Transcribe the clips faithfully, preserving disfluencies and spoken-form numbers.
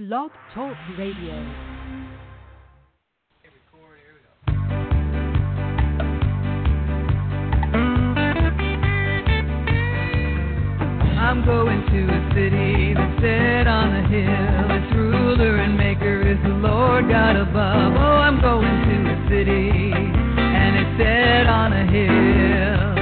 Blog Talk Radio. I'm going to a city that's set on a hill. Its ruler and maker is the Lord God above. Oh, I'm going to a city and it's set on a hill.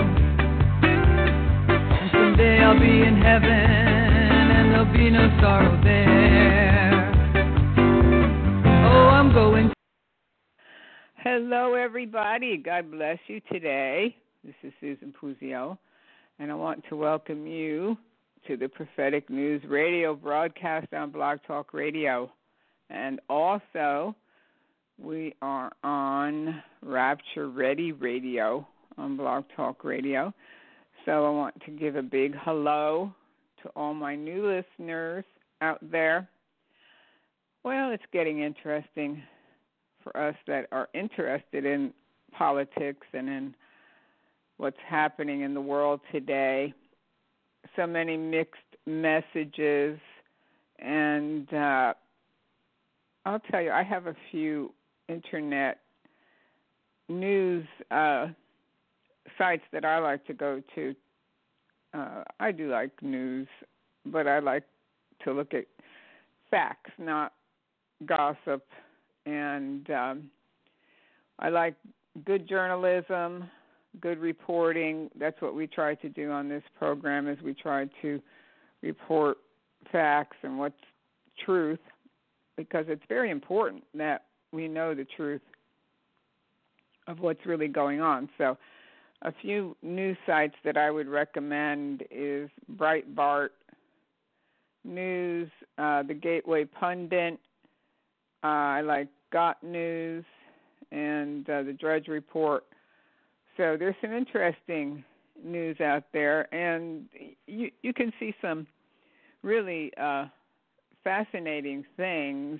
And someday I'll be in heaven and there'll be no sorrow there. Oh, I'm going. Hello, everybody. God bless you today. This is Susan Puzio, and I want to welcome you to the Prophetic News Radio broadcast on Blog Talk Radio. And also, we are on Rapture Ready Radio on Blog Talk Radio. So I want to give a big hello to all my new listeners out there. Well, it's getting interesting for us that are interested in politics and in what's happening in the world today. So many mixed messages, and uh, I'll tell you, I have a few internet news uh, sites that I like to go to. Uh, I do like news, but I like to look at facts, not gossip, and um, I like good journalism, good reporting. That's what we try to do on this program, is we try to report facts and what's truth, because it's very important that we know the truth of what's really going on. So a few news sites that I would recommend is Breitbart News, uh, the Gateway Pundit. Uh, I like Got News and uh, the Drudge Report. So there's some interesting news out there, and you you can see some really uh, fascinating things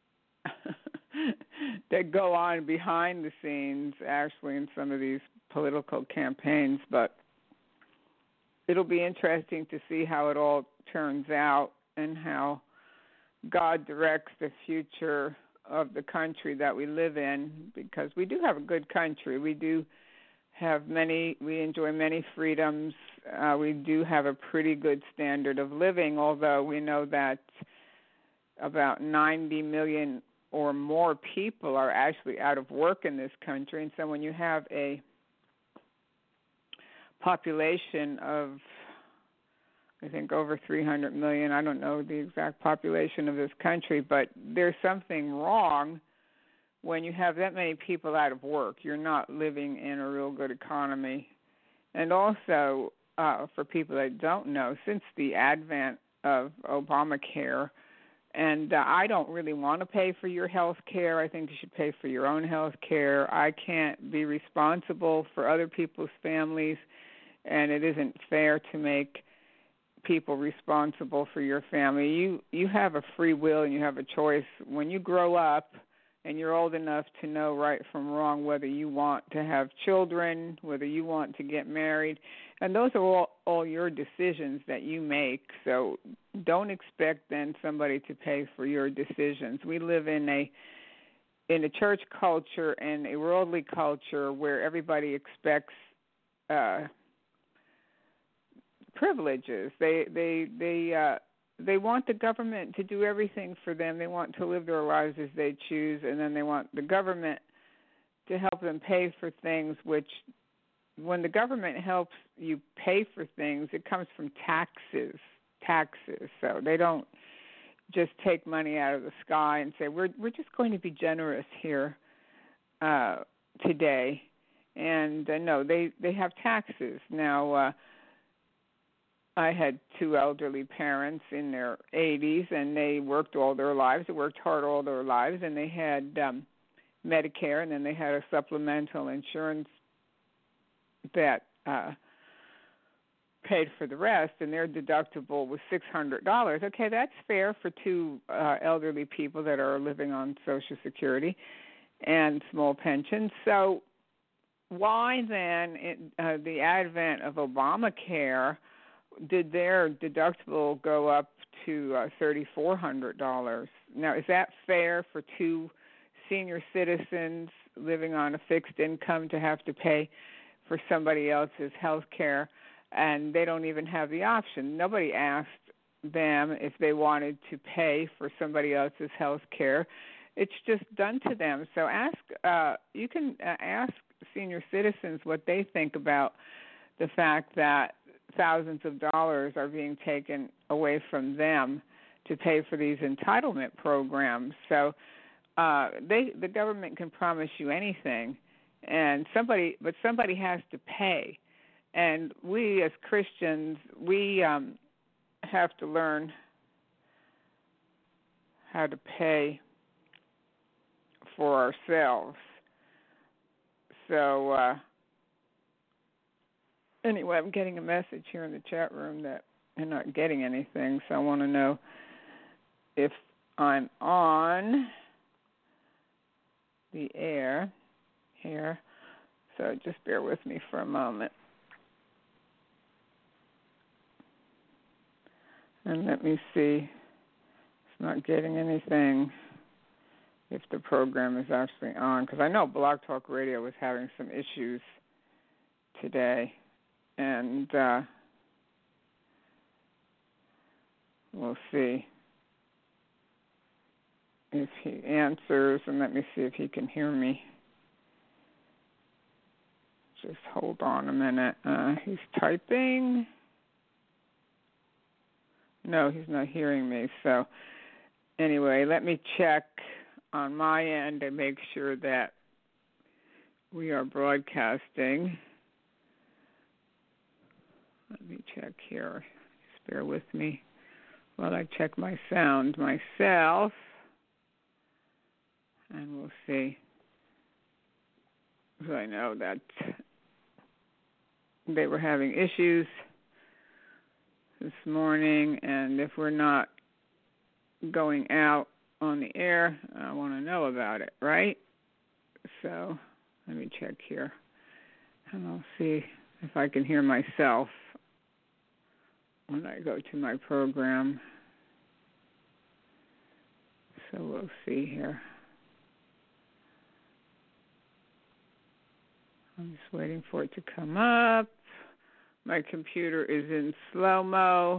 that go on behind the scenes, actually, in some of these political campaigns. But it'll be interesting to see how it all turns out and how God directs the future of the country that we live in, because we do have a good country. We do have many, we enjoy many freedoms. Uh, we do have a pretty good standard of living, although we know that about ninety million or more people are actually out of work in this country. And so when you have a population of, I think, over three hundred million, I don't know the exact population of this country, but there's something wrong when you have that many people out of work. You're not living in a real good economy. And also, uh, for people that don't know, since the advent of Obamacare, and uh, I don't really want to pay for your health care. I think you should pay for your own health care. I can't be responsible for other people's families, and it isn't fair to make people responsible for your family. You you have a free will and you have a choice. When you grow up and you're old enough to know right from wrong, whether you want to have children, whether you want to get married, and those are all, all your decisions that you make. So don't expect then somebody to pay for your decisions. We live in a in a church culture and a worldly culture where everybody expects uh, privileges. They they they uh, they want the government to do everything for them. They want to live their lives as they choose, and then they want the government to help them pay for things, which when the government helps you pay for things, it comes from taxes, taxes. So they don't just take money out of the sky and say, we're we're just going to be generous here uh, today. And uh, no, they, they have taxes. Now, uh, I had two elderly parents in their eighties, and they worked all their lives. They worked hard all their lives, and they had um, Medicare, and then they had a supplemental insurance that uh, paid for the rest, and their deductible was six hundred dollars. Okay, that's fair for two uh, elderly people that are living on Social Security and small pensions. So why then, it, uh, the advent of Obamacare did their deductible go up to uh, three thousand four hundred dollars. Now, is that fair for two senior citizens living on a fixed income to have to pay for somebody else's health care, and they don't even have the option? Nobody asked them if they wanted to pay for somebody else's health care. It's just done to them. So ask, uh, you can uh, ask senior citizens what they think about the fact that thousands of dollars are being taken away from them to pay for these entitlement programs. So uh, they, the government can promise you anything, and somebody, but somebody has to pay. And we as Christians, we um, have to learn how to pay for ourselves. So uh, anyway, I'm getting a message here in the chat room that they're not getting anything, so I want to know if I'm on the air here. So just bear with me for a moment. And let me see. It's not getting anything if the program is actually on, because I know Blog Talk Radio was having some issues today. And uh, we'll see if he answers, and let me see if he can hear me. Just hold on a minute. Uh, he's typing. No, he's not hearing me. So anyway, let me check on my end and make sure that we are broadcasting. Let me check here. Just bear with me while I check my sound myself. And we'll see. Because I know that they were having issues this morning, and if we're not going out on the air, I want to know about it, right? So let me check here, and I'll see if I can hear myself when I go to my program. So we'll see here. I'm just waiting for it to come up. My computer is in slow-mo.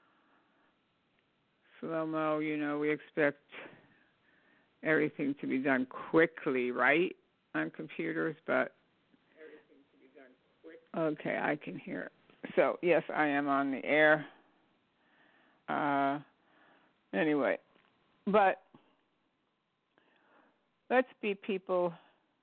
Slow-mo, you know, we expect everything to be done quickly, right, on computers, but everything to be done quickly. Okay, I can hear it. So, yes, I am on the air. Uh, anyway, but let's be people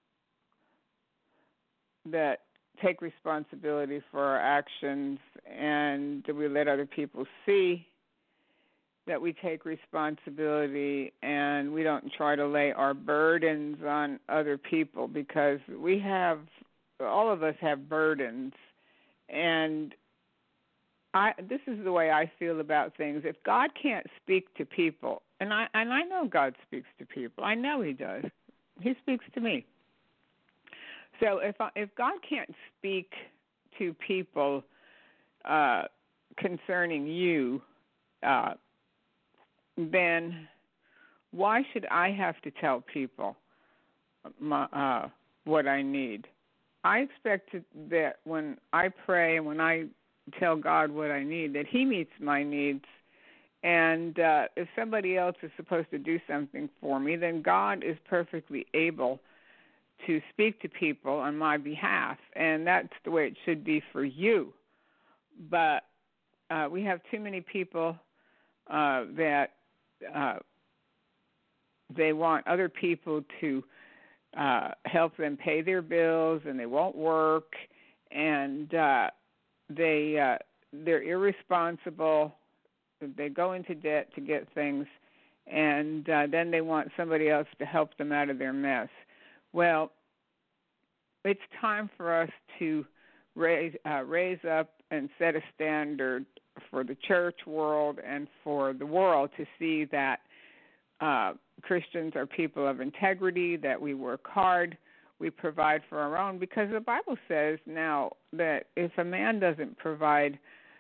that take responsibility for our actions, and we let other people see that we take responsibility, and we don't try to lay our burdens on other people, because we have, all of us have burdens. And I, this is the way I feel about things. If God can't speak to people, and I and I know God speaks to people. I know He does. He speaks to me. So if I, if God can't speak to people uh, concerning you, uh, then why should I have to tell people my, uh, what I need? I expect to, that when I pray and when I tell God what I need, that He meets my needs. And uh, if somebody else is supposed to do something for me, then God is perfectly able to speak to people on my behalf, and that's the way it should be for you. But uh, we have too many people uh, that uh, they want other people to uh, help them pay their bills, and they won't work, and uh, they uh, they're irresponsible. They go into debt to get things, and uh, then they want somebody else to help them out of their mess. Well, it's time for us to raise uh, raise up and set a standard for the church world and for the world to see that uh, Christians are people of integrity, that we work hard, we provide for our own, because the Bible says now that if a man doesn't provide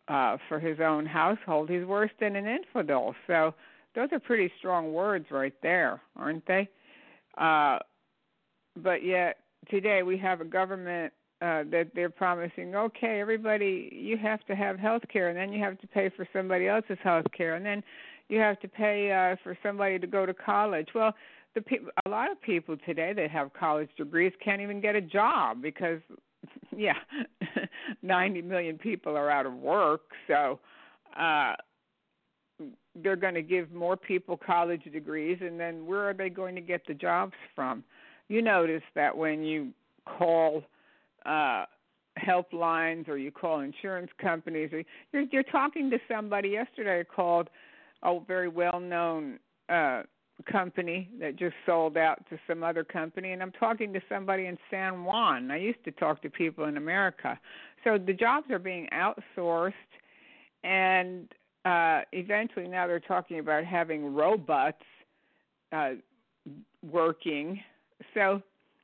uh, for his own household, he's worse than an infidel. So those are pretty strong words right there, aren't they? Uh, but yet today we have a government uh, that they're promising, okay, everybody, you have to have health care, and then you have to pay for somebody else's health care, and then you have to pay uh, for somebody to go to college. Well, the pe- a lot of people today that have college degrees can't even get a job because, yeah, ninety million people are out of work. So uh, they're going to give more people college degrees, and then where are they going to get the jobs from? You notice that when you call uh, helplines or you call insurance companies, or you're, you're talking to somebody. Yesterday I called a very well-known uh, company that just sold out to some other company, and I'm talking to somebody in San Juan. I used to talk to people in America. So the jobs are being outsourced, and uh, eventually now they're talking about having robots uh, working. So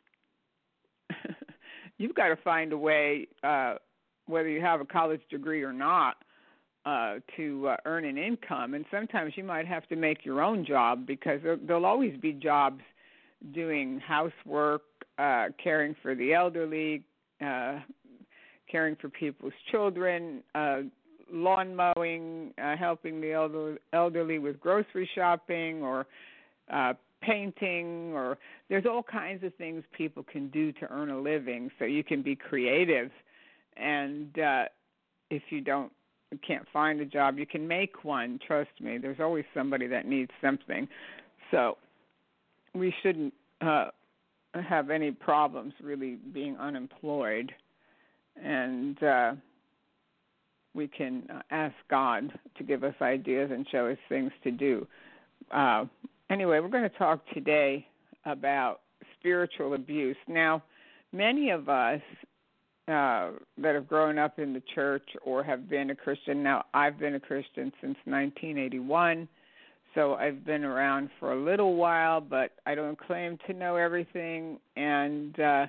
you've got to find a way, uh, whether you have a college degree or not, Uh, to uh, earn an income, and sometimes you might have to make your own job because there, there'll always be jobs doing housework, uh, caring for the elderly, uh, caring for people's children, uh, lawn mowing, uh, helping the elder, elderly with grocery shopping, or uh, painting, or there's all kinds of things people can do to earn a living. So you can be creative, and uh, if you don't you can't find a job, you can make one. Trust me, there's always somebody that needs something. So we shouldn't uh, have any problems really being unemployed, and uh, we can uh, ask God to give us ideas and show us things to do. Uh, anyway, we're going to talk today about spiritual abuse. Now, many of us Uh, that have grown up in the church or have been a Christian. Now, I've been a Christian since nineteen eighty-one, so I've been around for a little while, but I don't claim to know everything, and uh,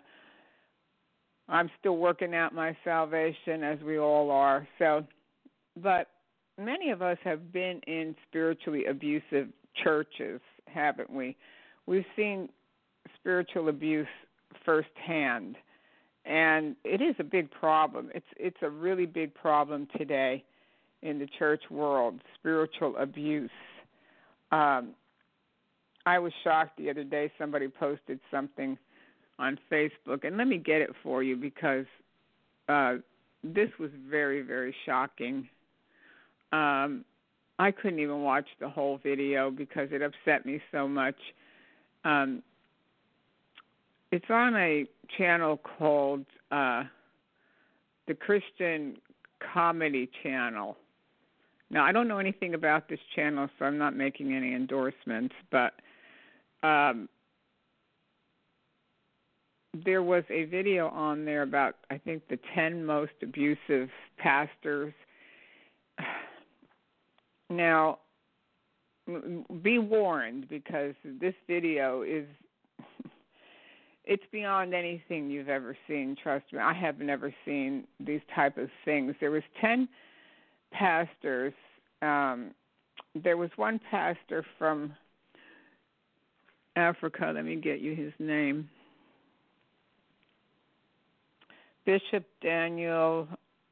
I'm still working out my salvation, as we all are. So, but many of us have been in spiritually abusive churches, haven't we? We've seen spiritual abuse firsthand. And it is a big problem. It's it's a really big problem today in the church world, spiritual abuse. Um, I was shocked the other day. Somebody posted something on Facebook, and let me get it for you because uh, this was very, very shocking. Um, I couldn't even watch the whole video because it upset me so much. Um, It's on a channel called uh, the Christian Comedy Channel. Now, I don't know anything about this channel, so I'm not making any endorsements, but um, there was a video on there about, I think, the ten most abusive pastors. Now, be warned, because this video is it's beyond anything you've ever seen, trust me. I have never seen these type of things. There was ten pastors. Um, there was one pastor from Africa. Let me get you his name. Bishop Daniel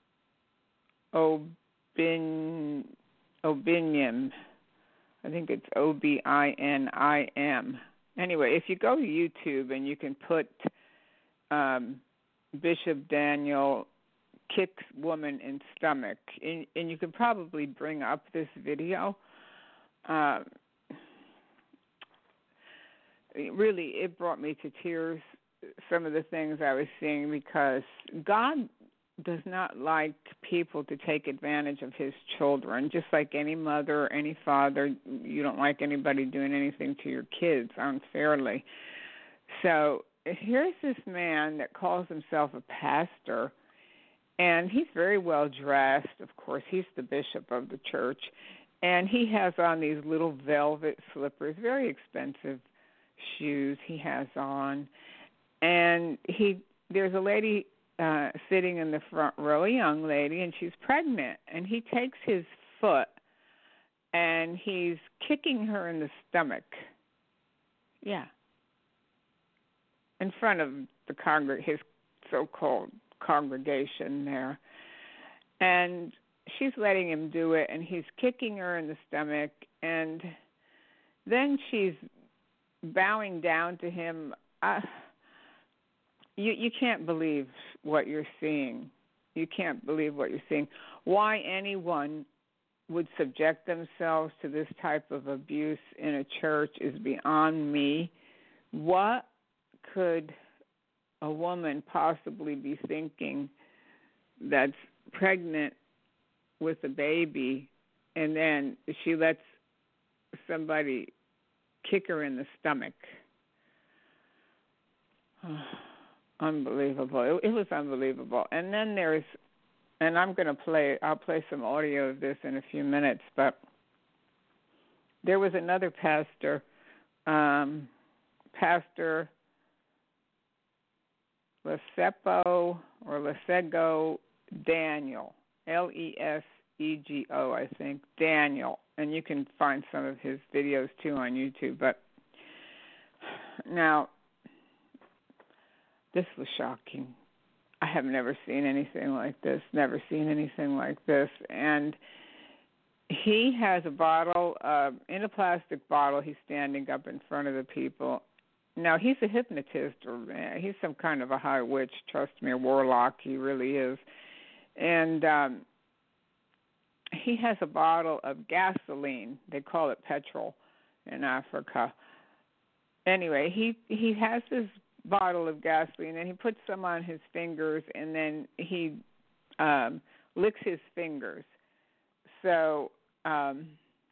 Obin, Obiniam. I think it's O B I N I M. Anyway, if you go to YouTube and you can put um, Bishop Daniel kicks woman in stomach, and, and you can probably bring up this video. Uh, really, it brought me to tears, some of the things I was seeing, because God does not like people to take advantage of his children. Just like any mother, any father, you don't like anybody doing anything to your kids unfairly. So here's this man that calls himself a pastor, and he's very well dressed. Of course, he's the bishop of the church, and he has on these little velvet slippers, very expensive shoes he has on. And he there's a lady uh, sitting in the front row, a young lady, and she's pregnant. And he takes his foot and he's kicking her in the stomach. Yeah. In front of the congreg- his so-called congregation there. And she's letting him do it, and he's kicking her in the stomach. And then she's bowing down to him. Uh, you you can't believe what you're seeing. You can't believe what you're seeing. Why anyone would subject themselves to this type of abuse in a church is beyond me. What could a woman possibly be thinking that's pregnant with a baby, and then she lets somebody kick her in the stomach? Oh, unbelievable. It, it was unbelievable. And then there's, and I'm going to play, I'll play some audio of this in a few minutes, but there was another pastor, um, Pastor Lesego or Lesego Daniel, L E S E G O, I think, Daniel. And you can find some of his videos, too, on YouTube. But now, this was shocking. I have never seen anything like this, never seen anything like this. And he has a bottle, uh, in a plastic bottle. He's standing up in front of the people. Now, he's a hypnotist, or uh, he's some kind of a high witch, trust me, a warlock. He really is. And um, he has a bottle of gasoline. They call it petrol in Africa. Anyway, he, he has this bottle of gasoline, and he puts some on his fingers, and then he um, licks his fingers. So um,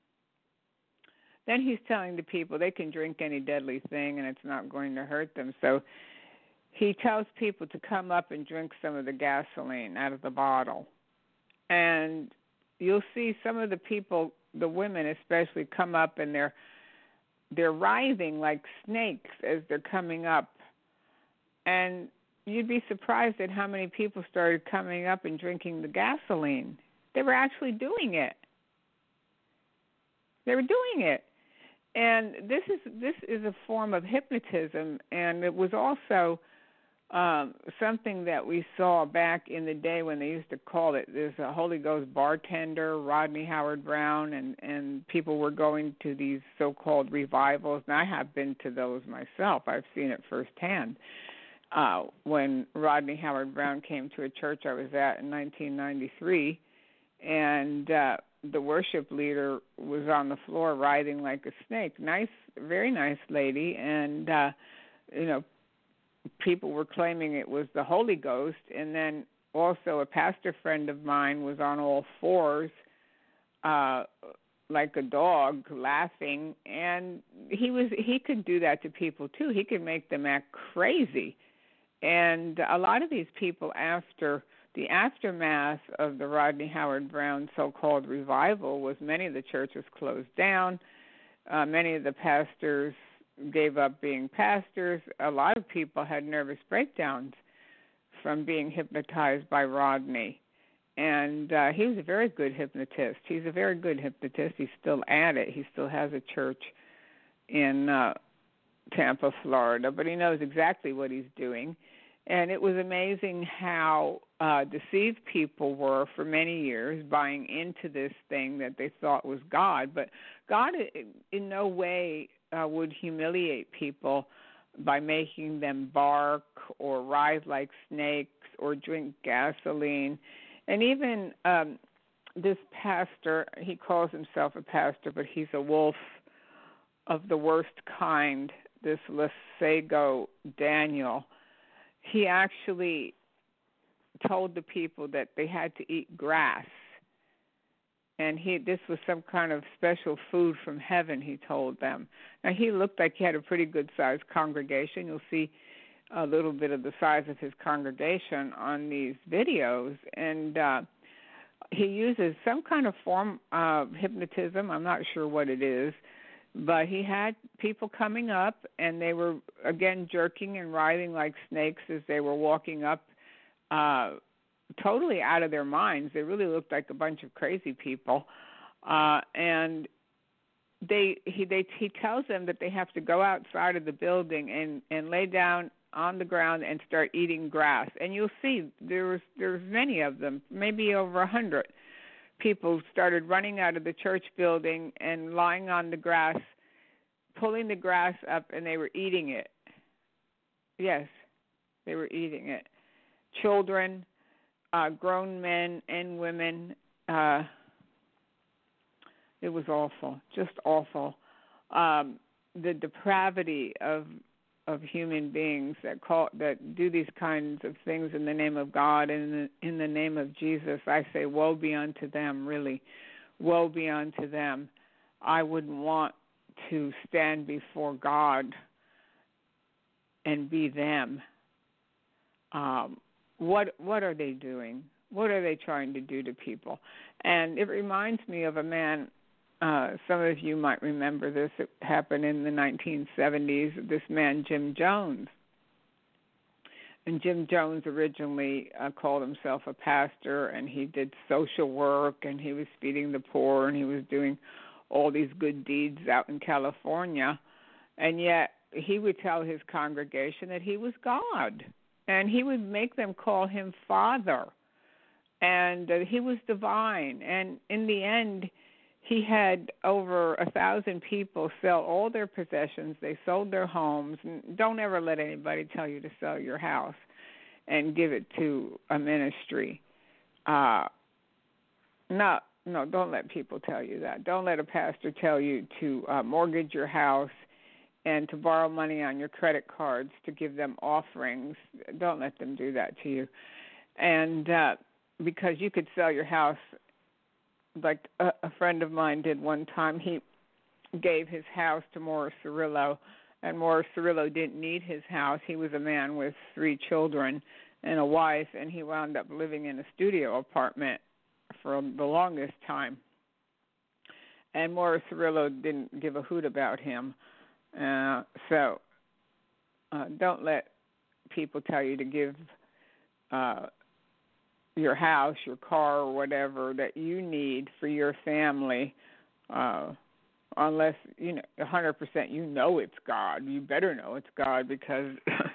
then he's telling the people they can drink any deadly thing, and it's not going to hurt them. So he tells people to come up and drink some of the gasoline out of the bottle. And you'll see some of the people, the women especially, come up, and they're they're writhing like snakes as they're coming up. And you'd be surprised at how many people started coming up and drinking the gasoline. They were actually doing it. They were doing it. And this is this is a form of hypnotism, and it was also um, something that we saw back in the day when they used to call it, there's a Holy Ghost bartender, Rodney Howard-Browne, and, and people were going to these so-called revivals, and I have been to those myself. I've seen it firsthand. Uh, when Rodney Howard-Browne came to a church I was at in nineteen ninety-three, and uh, the worship leader was on the floor writhing like a snake. Nice, very nice lady, and, uh, you know, people were claiming it was the Holy Ghost, and then also a pastor friend of mine was on all fours uh, like a dog laughing, and he was he could do that to people too. He could make them act crazy. And a lot of these people, after the aftermath of the Rodney Howard-Browne so-called revival, was many of the churches closed down. Uh, many of the pastors gave up being pastors. A lot of people had nervous breakdowns from being hypnotized by Rodney. And uh, he was a very good hypnotist. He's a very good hypnotist. He's still at it. He still has a church in uh, Tampa, Florida, but he knows exactly what he's doing. And it was amazing how uh, deceived people were for many years, buying into this thing that they thought was God. But God in no way uh, would humiliate people by making them bark or writhe like snakes or drink gasoline. And even um, this pastor, he calls himself a pastor, but he's a wolf of the worst kind, this Lesego Daniel. He actually told the people that they had to eat grass. And he this was some kind of special food from heaven, he told them. Now, he looked like he had a pretty good-sized congregation. You'll see a little bit of the size of his congregation on these videos. And uh, he uses some kind of form of hypnotism. I'm not sure what it is. But he had people coming up, and they were, again, jerking and writhing like snakes as they were walking up uh, totally out of their minds. They really looked like a bunch of crazy people. Uh, and they he they he tells them that they have to go outside of the building and, and lay down on the ground and start eating grass. And you'll see there was there's many of them, maybe over a hundred people started running out of the church building and lying on the grass, pulling the grass up, and they were eating it. Yes, they were eating it. Children, uh, grown men and women. Uh, it was awful, just awful. Um, the depravity of of human beings that call that do these kinds of things in the name of God and in the, in the name of Jesus. I say, woe be unto them, really. Woe be unto them. I wouldn't want to stand before God and be them. Um, what what are they doing? What are they trying to do to people? And it reminds me of a man. Uh, some of you might remember this. It happened in the nineteen seventies. This man, Jim Jones. And Jim Jones originally uh, called himself a pastor, and he did social work, and he was feeding the poor, and he was doing all these good deeds out in California. And yet he would tell his congregation that he was God, and he would make them call him Father, and uh, he was divine. And in the end, he had over a thousand people sell all their possessions. They sold their homes. Don't ever let anybody tell you to sell your house and give it to a ministry. Uh, no, no, don't let people tell you that. Don't let a pastor tell you to uh, mortgage your house and to borrow money on your credit cards to give them offerings. Don't let them do that to you. And uh, because you could sell your house, like a, a friend of mine did one time. He gave his house to Morris Cerullo, and Morris Cerullo didn't need his house. He was a man with three children and a wife, and he wound up living in a studio apartment for the longest time. And Morris Cerullo didn't give a hoot about him. Uh, so uh, don't let people tell you to give uh, your house, your car, or whatever that you need for your family, uh, unless, you know, one hundred percent you know it's God. You better know it's God, because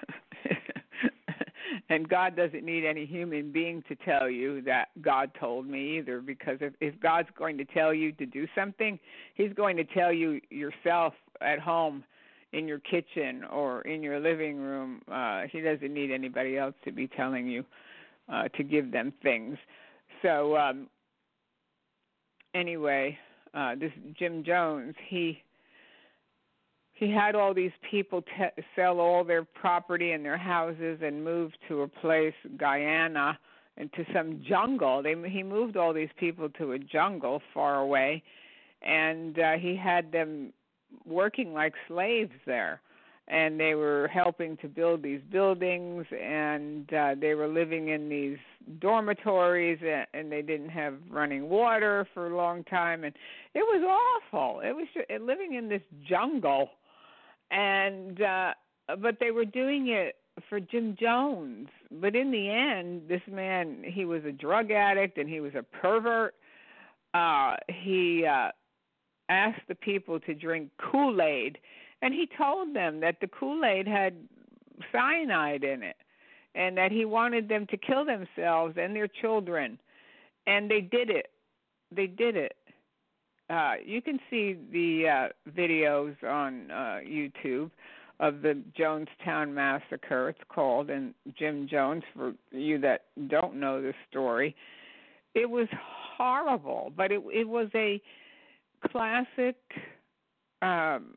and God doesn't need any human being to tell you that God told me either, because if, if God's going to tell you to do something, he's going to tell you yourself at home in your kitchen or in your living room. Uh, he doesn't need anybody else to be telling you Uh, to give them things. So um, anyway, uh, this Jim Jones, he he had all these people te- sell all their property and their houses and move to a place, Guyana, and to some jungle. They, he moved all these people to a jungle far away, and uh, he had them working like slaves there. And they were helping to build these buildings, and uh, they were living in these dormitories, and, and they didn't have running water for a long time, and it was awful. It was just, living in this jungle, and uh, but they were doing it for Jim Jones. But in the end, this man, he was a drug addict, and he was a pervert. Uh, he uh, asked the people to drink Kool-Aid. And he told them that the Kool-Aid had cyanide in it, and that he wanted them to kill themselves and their children. And they did it. They did it. Uh, you can see the uh, videos on uh, YouTube of the Jonestown Massacre, it's called, and Jim Jones, for you that don't know the story. It was horrible, but it, it was a classic Um,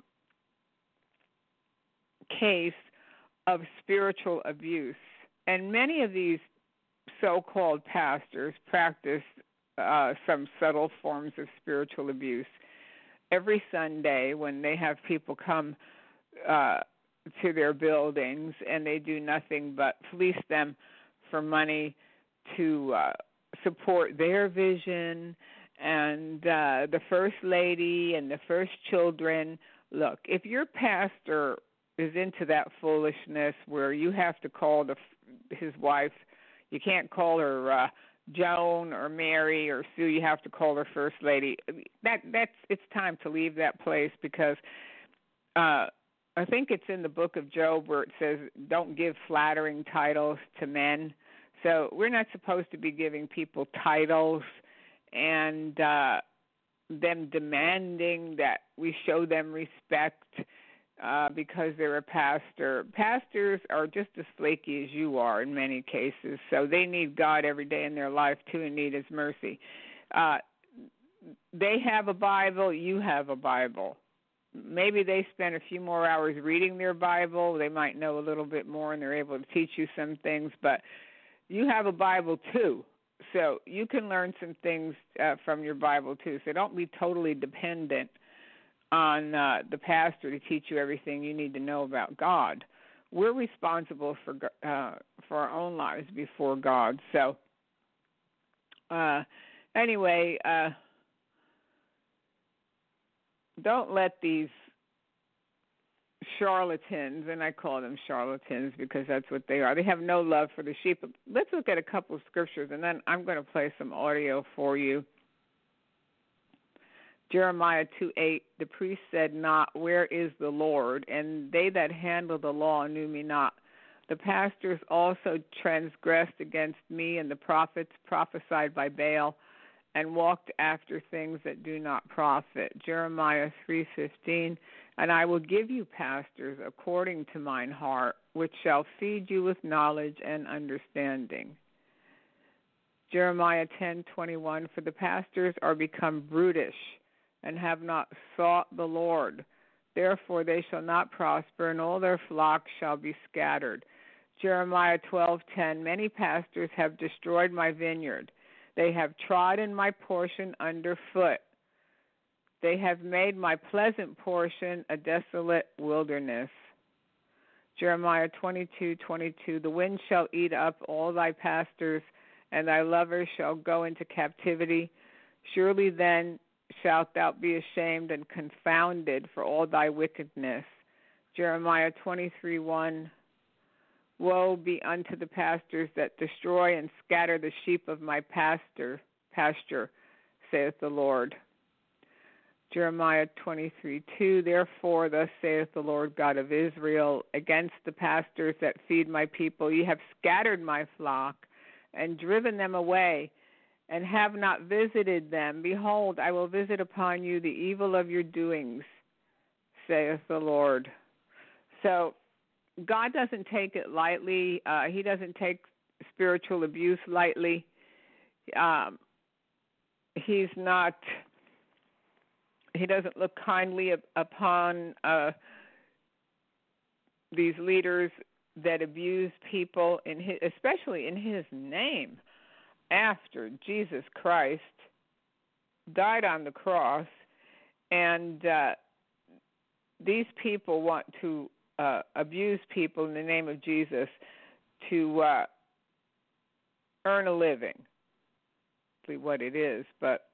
case of spiritual abuse, and many of these so-called pastors practice uh, some subtle forms of spiritual abuse. Every Sunday when they have people come uh, to their buildings, and they do nothing but fleece them for money to uh, support their vision, and uh, the first lady and the first children. Look, if your pastor is into that foolishness where you have to call the, his wife, You can't call her uh, Joan or Mary or Sue. You have to call her First Lady. That that's it's time to leave that place because uh, I think it's in the book of Job where it says, "Don't give flattering titles to men." So we're not supposed to be giving people titles and uh, them demanding that we show them respect uh, because they're a pastor. Pastors are just as flaky as you are in many cases, so they need God every day in their life too and need His mercy. Uh, they have a Bible, you have a Bible. Maybe they spend a few more hours reading their Bible. They might know a little bit more and they're able to teach you some things, but you have a Bible too, so you can learn some things uh, from your Bible too. So don't be totally dependent on uh, the pastor to teach you everything you need to know about God. We're responsible for uh, for our own lives before God. So uh, anyway, uh, don't let these charlatans, and I call them charlatans because that's what they are. They have no love for the sheep. Let's look at a couple of scriptures, and then I'm going to play some audio for you. Jeremiah two eight, the priest said not, where is the Lord? And they that handle the law knew me not. The pastors also transgressed against me, and the prophets prophesied by Baal, and walked after things that do not profit. Jeremiah three fifteen, and I will give you pastors according to mine heart, which shall feed you with knowledge and understanding. Jeremiah ten twenty-one, for the pastors are become brutish, and have not sought the Lord. Therefore they shall not prosper, and all their flocks shall be scattered. Jeremiah twelve ten, many pastors have destroyed my vineyard. They have trodden my portion underfoot. They have made my pleasant portion a desolate wilderness. Jeremiah twenty-two twenty-two, the wind shall eat up all thy pastors, and thy lovers shall go into captivity. Surely then shalt thou be ashamed and confounded for all thy wickedness. Jeremiah twenty-three one, woe be unto the pastors that destroy and scatter the sheep of my pasture, pasture, saith the Lord. Jeremiah twenty-three two, therefore thus saith the Lord God of Israel, against the pastors that feed my people, ye have scattered my flock and driven them away, and have not visited them. Behold, I will visit upon you the evil of your doings, saith the Lord. So God doesn't take it lightly. Uh, he doesn't take spiritual abuse lightly. Um, he's not, he doesn't look kindly upon uh, these leaders that abuse people, in his, especially in his name. After Jesus Christ died on the cross, and uh, these people want to uh, abuse people in the name of Jesus to uh, earn a living. That's what it is. But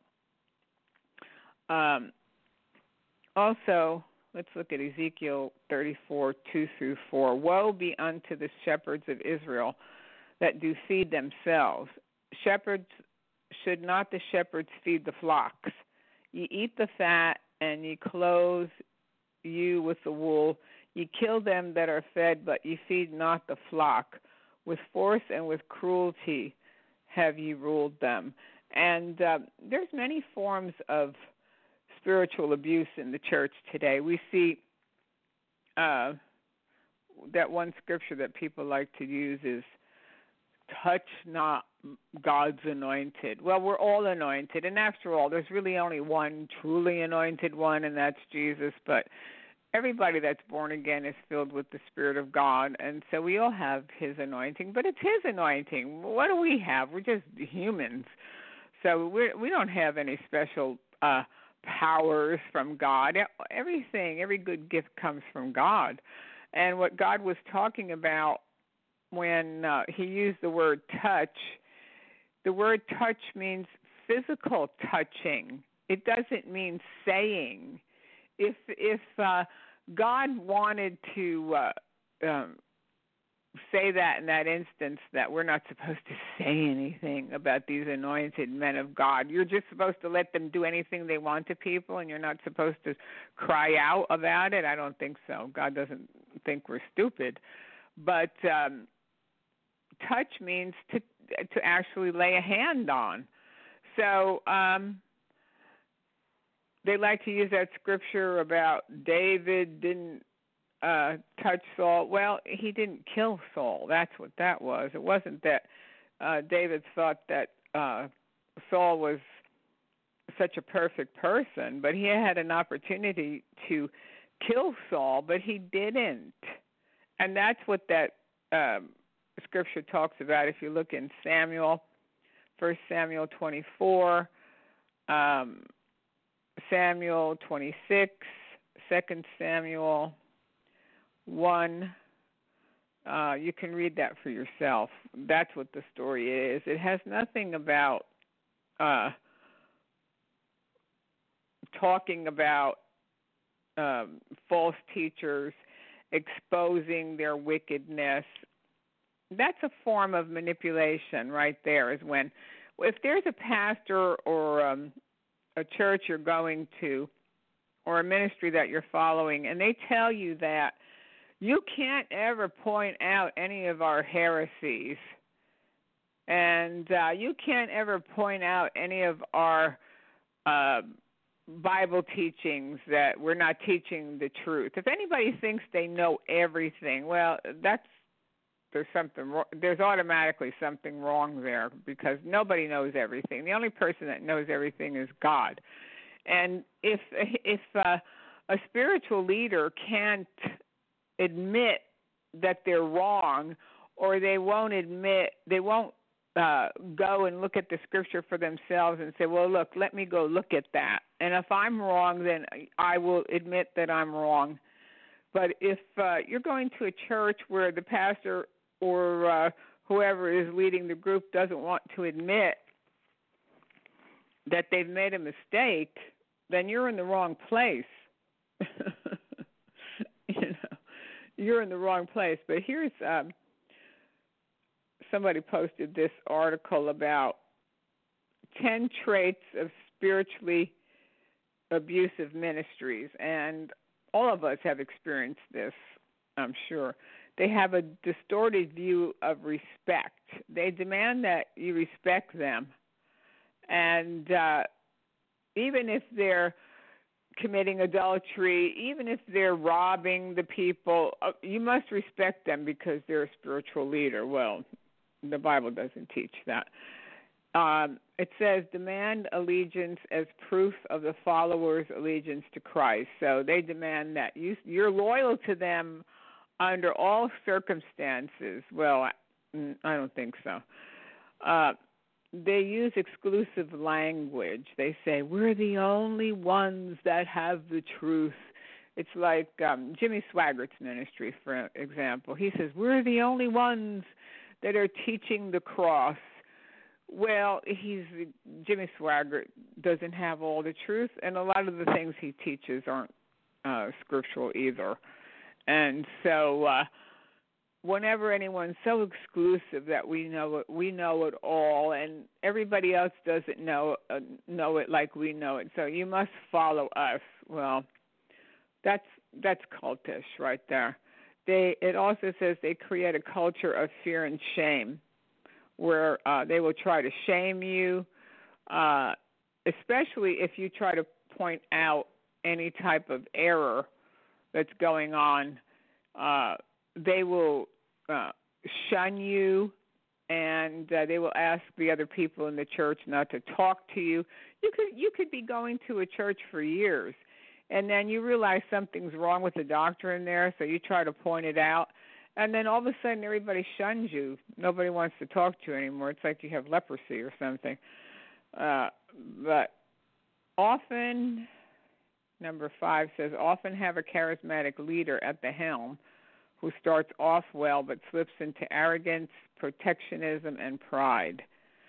um, also, let's look at Ezekiel thirty-four, two through four. Woe be unto the shepherds of Israel that do feed themselves. Shepherds, should not the shepherds feed the flocks? Ye eat the fat, and ye clothe you with the wool. Ye kill them that are fed, but ye feed not the flock. With force and with cruelty have ye ruled them. And uh, there's many forms of spiritual abuse in the church today. We see uh, that one scripture that people like to use is, touch not God's anointed. Well, we're all anointed, and after all, there's really only one truly anointed one, and that's Jesus. But everybody that's born again is filled with the Spirit of God, and so we all have His anointing, but it's His anointing. What do we have? We're just humans. So we we don't have any special uh, powers from God. Everything, every good gift comes from God. And what God was talking about when uh, he used the word touch, the word touch means physical touching. It doesn't mean saying. If if uh, God wanted to uh, um, say that in that instance that we're not supposed to say anything about these anointed men of God. You're just supposed to let them do anything they want to people, and you're not supposed to cry out about it? I don't think so. God doesn't think we're stupid. But um, touch means to to actually lay a hand on. So um, they like to use that scripture about David didn't uh, touch Saul. Well, he didn't kill Saul. That's what that was. It wasn't that uh, David thought that uh, Saul was such a perfect person, but he had an opportunity to kill Saul, but he didn't. And that's what that um, scripture talks about. If you look in Samuel, First Samuel twenty-four, um, Samuel twenty-six, Second Samuel one. Uh, you can read that for yourself. That's what the story is. It has nothing about uh, talking about um, false teachers exposing their wickedness. That's a form of manipulation right there, is when, if there's a pastor or um, a church you're going to or a ministry that you're following, and they tell you that you can't ever point out any of our heresies, and uh, you can't ever point out any of our uh, Bible teachings that we're not teaching the truth. If anybody thinks they know everything, well, that's there's something there's automatically something wrong there, because nobody knows everything. The only person that knows everything is God. And if if uh, a spiritual leader can't admit that they're wrong, or they won't admit, they won't uh, go and look at the scripture for themselves and say, well, look, let me go look at that. And if I'm wrong, then I will admit that I'm wrong. But if uh, you're going to a church where the pastor or uh, whoever is leading the group doesn't want to admit that they've made a mistake, then you're in the wrong place. you know, you're in the wrong place. But here's um, somebody posted this article about ten traits of spiritually abusive ministries, and all of us have experienced this, I'm sure. They have a distorted view of respect. They demand that you respect them. And uh, even if they're committing adultery, even if they're robbing the people, uh, you must respect them because they're a spiritual leader. Well, the Bible doesn't teach that. Um, it says demand allegiance as proof of the followers' allegiance to Christ. So they demand that you, you're loyal to them under all circumstances. Well, I, I don't think so. Uh, they use exclusive language. They say, we're the only ones that have the truth. It's like um, Jimmy Swaggart's ministry, for example. He says, we're the only ones that are teaching the cross. Well, he's Jimmy Swaggart doesn't have all the truth, and a lot of the things he teaches aren't uh, scriptural either. And so, uh, whenever anyone's so exclusive that we know it, we know it all, and everybody else doesn't know uh, know it like we know it, so you must follow us. Well, that's that's cultish right there. They it also says they create a culture of fear and shame, where uh, they will try to shame you, uh, especially if you try to point out any type of error that's going on. Uh, they will uh, shun you, and uh, they will ask the other people in the church not to talk to you. You could you could be going to a church for years, and then you realize something's wrong with the doctrine there, so you try to point it out. And then all of a sudden, everybody shuns you. Nobody wants to talk to you anymore. It's like you have leprosy or something. Uh, but often, number five says, often have a charismatic leader at the helm who starts off well but slips into arrogance, protectionism, and pride.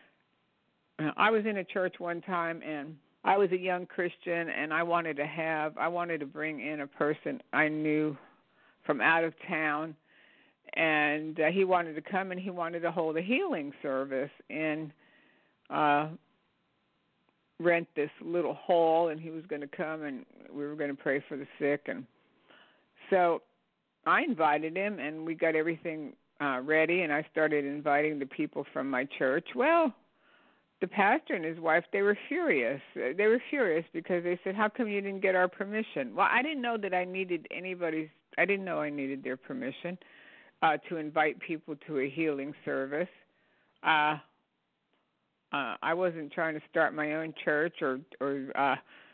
Uh, I was in a church one time, and I was a young Christian, and I wanted to have, I wanted to bring in a person I knew from out of town. and uh, he wanted to come and he wanted to hold a healing service and uh, rent this little hall, and he was going to come and we were going to pray for the sick. And so I invited him, and we got everything uh, ready, and I started inviting the people from my church. Well, the pastor and his wife, they were furious. They were furious because they said, how come you didn't get our permission? Well, I didn't know that I needed anybody's, I didn't know I needed their permission uh, to invite people to a healing service. Uh, uh, I wasn't trying to start my own church or, or uh,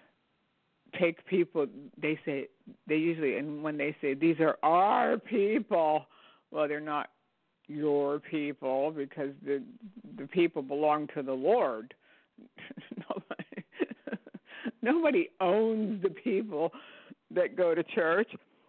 take people, they say, they usually, and when they say, these are our people, well, they're not your people, because the the people belong to the Lord. Nobody, nobody owns the people that go to church.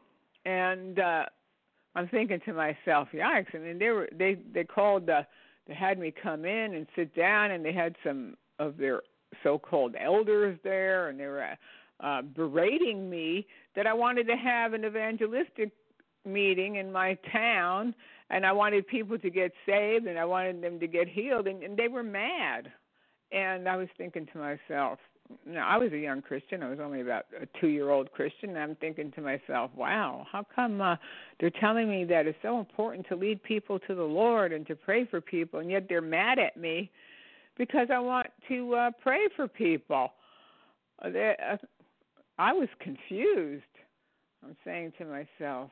And uh, I'm thinking to myself, yikes! I mean, they were they they called uh, they had me come in and sit down, and they had some of their so-called elders there, and they were uh, berating me that I wanted to have an evangelistic meeting in my town, and I wanted people to get saved, and I wanted them to get healed, and, and they were mad. And I was thinking to myself, no, I was a young Christian. I was only about a two-year-old Christian, and I'm thinking to myself, wow, how come uh, they're telling me that it's so important to lead people to the Lord and to pray for people, and yet they're mad at me because I want to uh, pray for people. Uh, they, uh, I was confused. I'm saying to myself,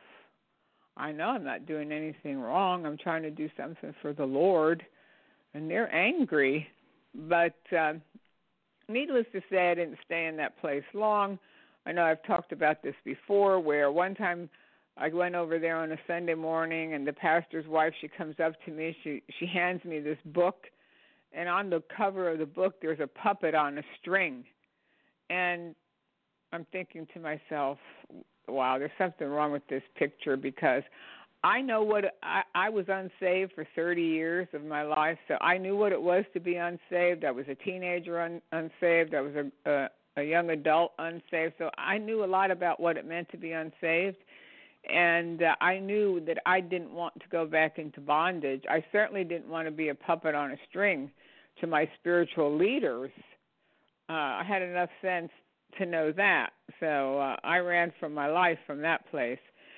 I know I'm not doing anything wrong. I'm trying to do something for the Lord, and they're angry. But uh, needless to say, I didn't stay in that place long. I know I've talked about this before, where one time I went over there on a Sunday morning, and the pastor's wife, she comes up to me. She she hands me this book, and on the cover of the book, there's a puppet on a string. And I'm thinking to myself, wow, there's something wrong with this picture, because I know what I, I was unsaved for thirty years of my life, so I knew what it was to be unsaved. I was a teenager un, unsaved. I was a, a, a young adult unsaved, so I knew a lot about what it meant to be unsaved, and uh, I knew that I didn't want to go back into bondage. I certainly didn't want to be a puppet on a string to my spiritual leaders. Uh, I had enough sense to know that. So uh, I ran for my life from that place.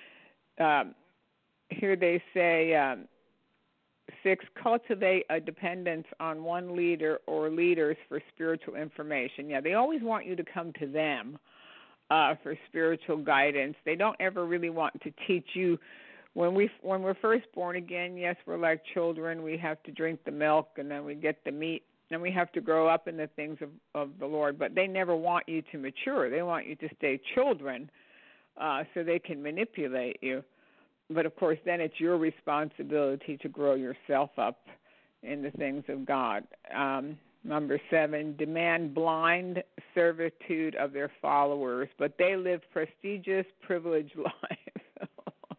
Um, here they say, um, six, cultivate a dependence on one leader or leaders for spiritual information. Yeah, they always want you to come to them uh, for spiritual guidance. They don't ever really want to teach you. When, we, when we're first born again, yes, we're like children. We have to drink the milk, and then we get the meat. And we have to grow up in the things of, of the Lord. But they never want you to mature. They want you to stay children uh, so they can manipulate you. But, of course, then it's your responsibility to grow yourself up in the things of God. Um, number seven, demand blind servitude of their followers, but they live prestigious, privileged lives.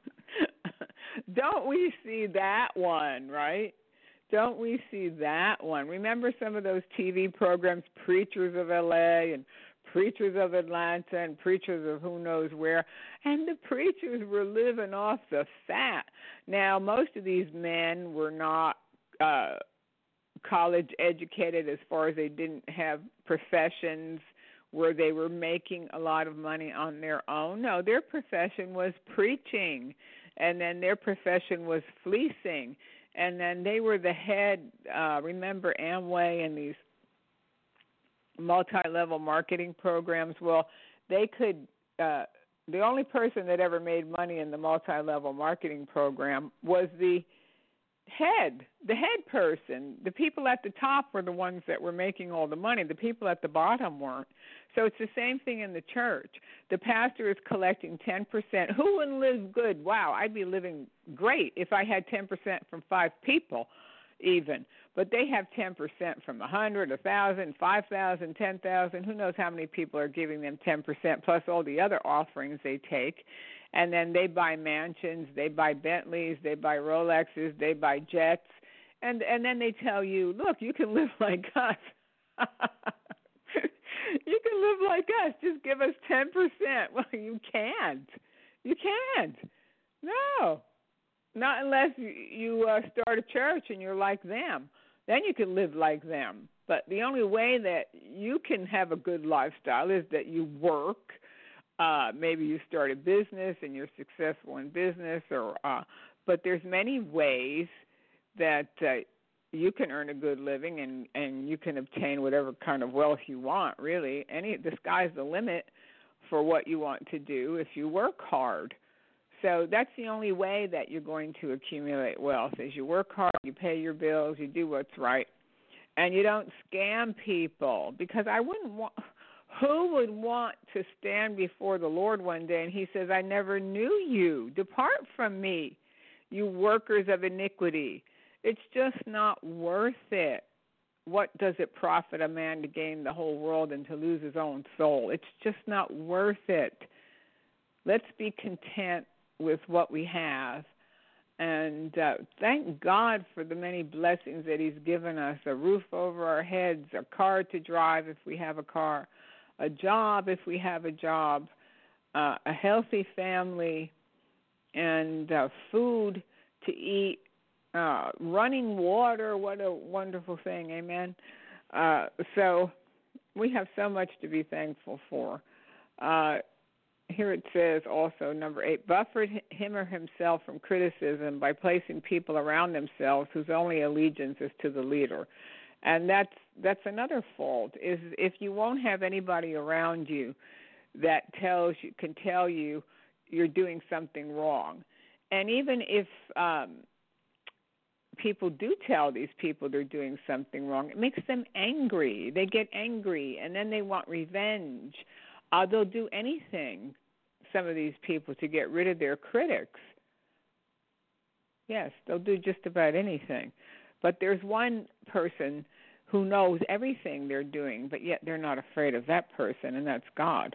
Don't we see that one, right? Don't we see that one? Remember some of those T V programs, Preachers of L A and Preachers of Atlanta and Preachers of who knows where? And the preachers were living off the fat. Now, most of these men were not uh, college educated, as far as they didn't have professions where they were making a lot of money on their own. No, their profession was preaching, and then their profession was fleecing. And then they were the head, uh, remember Amway and these multi-level marketing programs? Well, they could, uh, the only person that ever made money in the multi-level marketing program was the head, the head person. The people at the top were the ones that were making all the money. The people at the bottom weren't. So it's the same thing in the church. The pastor is collecting ten percent. Who wouldn't live good? Wow, I'd be living great if I had ten percent from five people even. But they have ten percent from one hundred, one thousand, five thousand, ten thousand. Who knows how many people are giving them ten percent plus all the other offerings they take. And then they buy mansions, they buy Bentleys, they buy Rolexes, they buy jets. And and then they tell you, look, you can live like us. You can live like us. Just give us ten percent. Well, you can't. You can't. No. not unless you, you uh, start a church and you're like them. Then you can live like them. But the only way that you can have a good lifestyle is that you work. Uh, maybe you start a business and you're successful in business, or uh, but there's many ways that uh, you can earn a good living and, and you can obtain whatever kind of wealth you want. Really, any the sky's the limit for what you want to do if you work hard. So that's the only way that you're going to accumulate wealth, is you work hard, you pay your bills, you do what's right, and you don't scam people. Because I wouldn't want, who would want to stand before the Lord one day and he says, I never knew you. Depart from me, you workers of iniquity. It's just not worth it. What does it profit a man to gain the whole world and to lose his own soul? It's just not worth it. Let's be content with what we have. And uh, thank God for the many blessings that he's given us, a roof over our heads, a car to drive if we have a car, a job if we have a job, uh, a healthy family, and uh, food to eat, uh, running water. What a wonderful thing, amen? Uh, so we have so much to be thankful for. Uh Here it says also, number eight, buffered him or himself from criticism by placing people around themselves whose only allegiance is to the leader. And that's that's another fault, is if you won't have anybody around you that tells you can tell you you're doing something wrong. And even if um, people do tell these people they're doing something wrong, it makes them angry. They get angry, and then they want revenge. Uh, they'll do anything, some of these people, to get rid of their critics. Yes, they'll do just about anything. But there's one person who knows everything they're doing, but yet they're not afraid of that person, and that's God.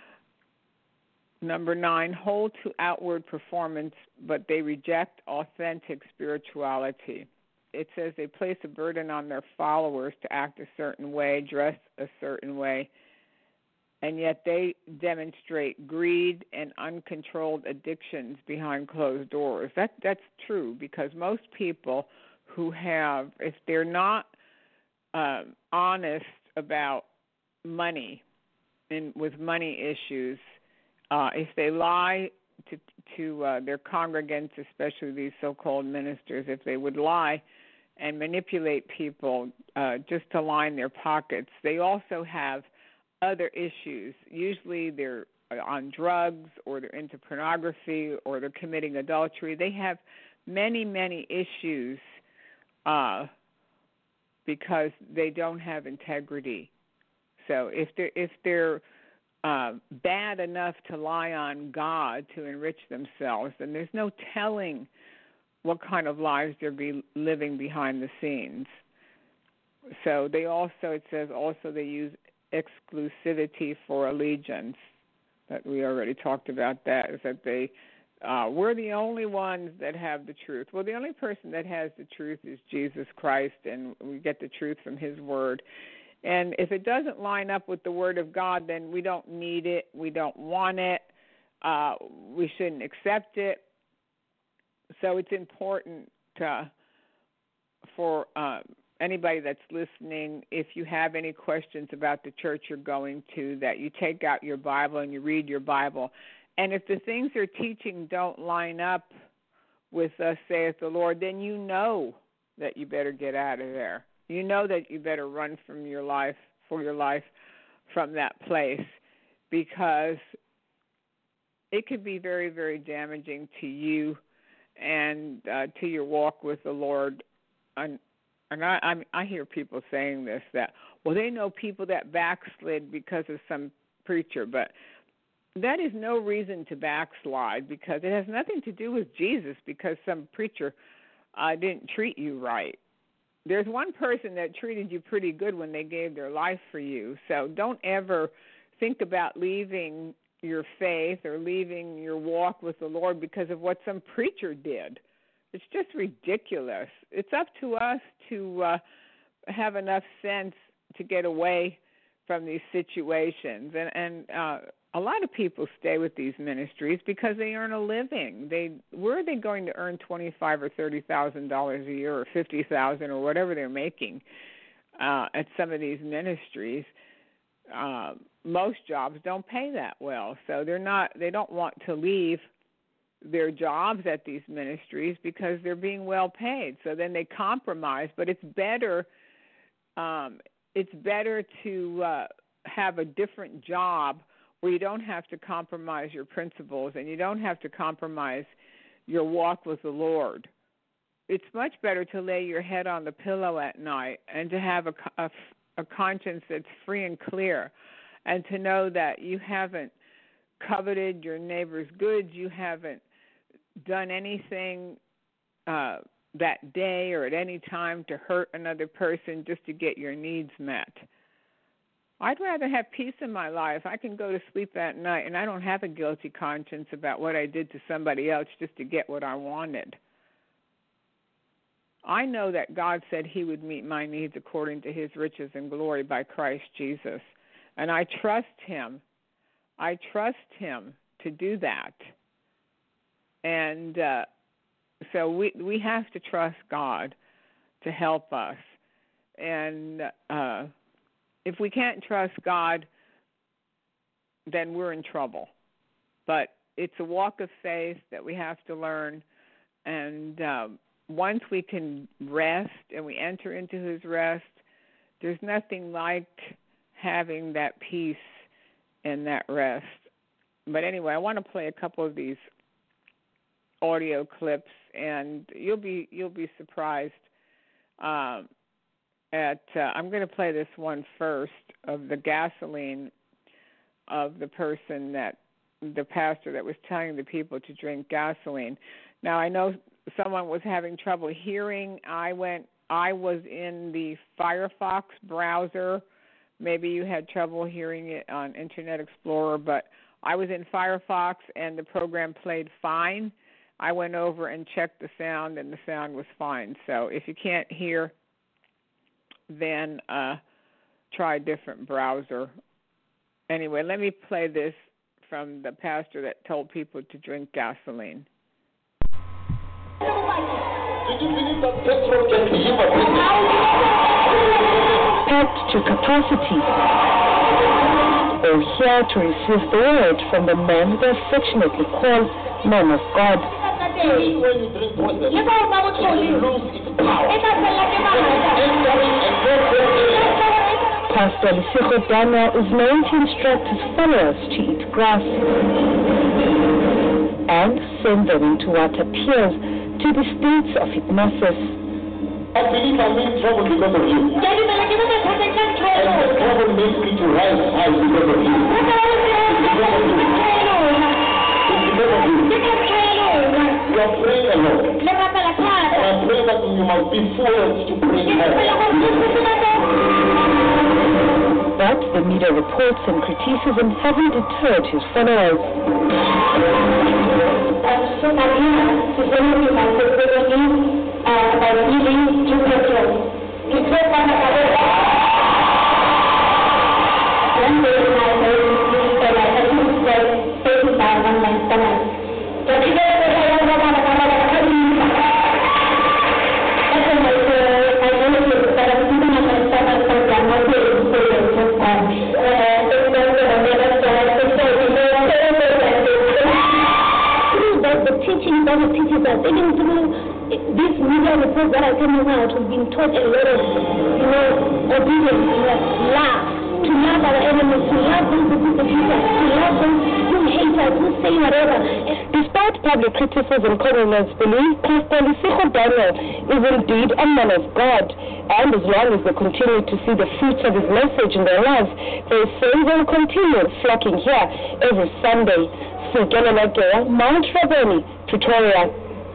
Number nine, hold to outward performance, but they reject authentic spirituality. It says they place a burden on their followers to act a certain way, dress a certain way, and yet they demonstrate greed and uncontrolled addictions behind closed doors. That that's true, because most people who have, if they're not uh, honest about money and with money issues, uh, if they lie to to uh, their congregants, especially these so-called ministers, if they would lie and manipulate people uh, just to line their pockets, they also have other issues. Usually they're on drugs, or they're into pornography, or they're committing adultery. They have many, many issues uh, because they don't have integrity. So if they're, if they're uh, bad enough to lie on God to enrich themselves, then there's no telling what kind of lives they're be living behind the scenes. So they also, it says also they use exclusivity for allegiance. That we already talked about that, is that they, uh, we're the only ones that have the truth. Well, the only person that has the truth is Jesus Christ, and we get the truth from his word. And if it doesn't line up with the word of God, then we don't need it, we don't want it, uh, we shouldn't accept it. So it's important to, for uh, anybody that's listening, if you have any questions about the church you're going to, that you take out your Bible and you read your Bible. And if the things they're teaching don't line up with "Thus saith the Lord," then you know that you better get out of there. You know that you better run from your life, for your life, from that place, because it could be very, very damaging to you and uh, to your walk with the Lord. And, and I, I, I hear people saying this, that, well, they know people that backslid because of some preacher, but that is no reason to backslide, because it has nothing to do with Jesus because some preacher uh, didn't treat you right. There's one person that treated you pretty good when they gave their life for you, so don't ever think about leaving your faith or leaving your walk with the Lord because of what some preacher did. It's just ridiculous. It's up to us to uh, have enough sense to get away from these situations. And, and uh, a lot of people stay with these ministries because they earn a living. They where are they going to earn twenty-five or thirty thousand dollars a year, or fifty thousand, or whatever they're making uh, at some of these ministries? Uh, most jobs don't pay that well, so they're not. They don't want to leave their jobs at these ministries because they're being well paid. So then they compromise. But it's better. Um, it's better to uh, have a different job where you don't have to compromise your principles and you don't have to compromise your walk with the Lord. It's much better to lay your head on the pillow at night and to have a, a, a conscience that's free and clear, and to know that you haven't coveted your neighbor's goods, you haven't done anything uh, that day or at any time to hurt another person just to get your needs met. I'd rather have peace in my life. I can go to sleep at night and I don't have a guilty conscience about what I did to somebody else just to get what I wanted. I know that God said he would meet my needs according to his riches and glory by Christ Jesus. And I trust him. I trust him to do that. And uh, so we we have to trust God to help us. And uh if we can't trust God, then we're in trouble. But it's a walk of faith that we have to learn. And um, once we can rest and we enter into his rest, there's nothing like having that peace and that rest. But anyway, I want to play a couple of these audio clips, and you'll be you'll be surprised. Um, At, uh, I'm going to play this one first of the gasoline of the person that, the pastor that was telling the people to drink gasoline. Now, I know someone was having trouble hearing. I went, I was in the Firefox browser. Maybe you had trouble hearing it on Internet Explorer, but I was in Firefox and the program played fine. I went over and checked the sound, and the sound was fine. So if you can't hear, then uh, try a different browser. Anyway, let me play this from the pastor that told people to drink gasoline. Did you believe that petrol can deliver petrol? Packed to capacity. Or here to receive the word from the man they affectionately call Man of God. When you drink water, it will lose its power. Pastor Lesego Dana is known to instruct his followers to eat grass and send them into what appears to be states of hypnosis. I believe I'm in trouble because of you. And the trouble makes me to rise high because of you. Because of you. Because of you. You are praying alone. And I pray that you must be forced to pray more. But the media reports and criticism haven't deterred his followers. They didn't do this media report that are coming out. We've been taught a lot of, you know, obedience, you know, love, to love our enemies, to love those who put the people, to love those who hate us, who say whatever. Despite public criticism, Colonels believe Pastor Lesego Dana is indeed a man of God, and as long as they continue to see the fruits of his message in their lives, they say they'll continue flocking here every Sunday. Sigela Nagea, Mount Raboni, Pretoria.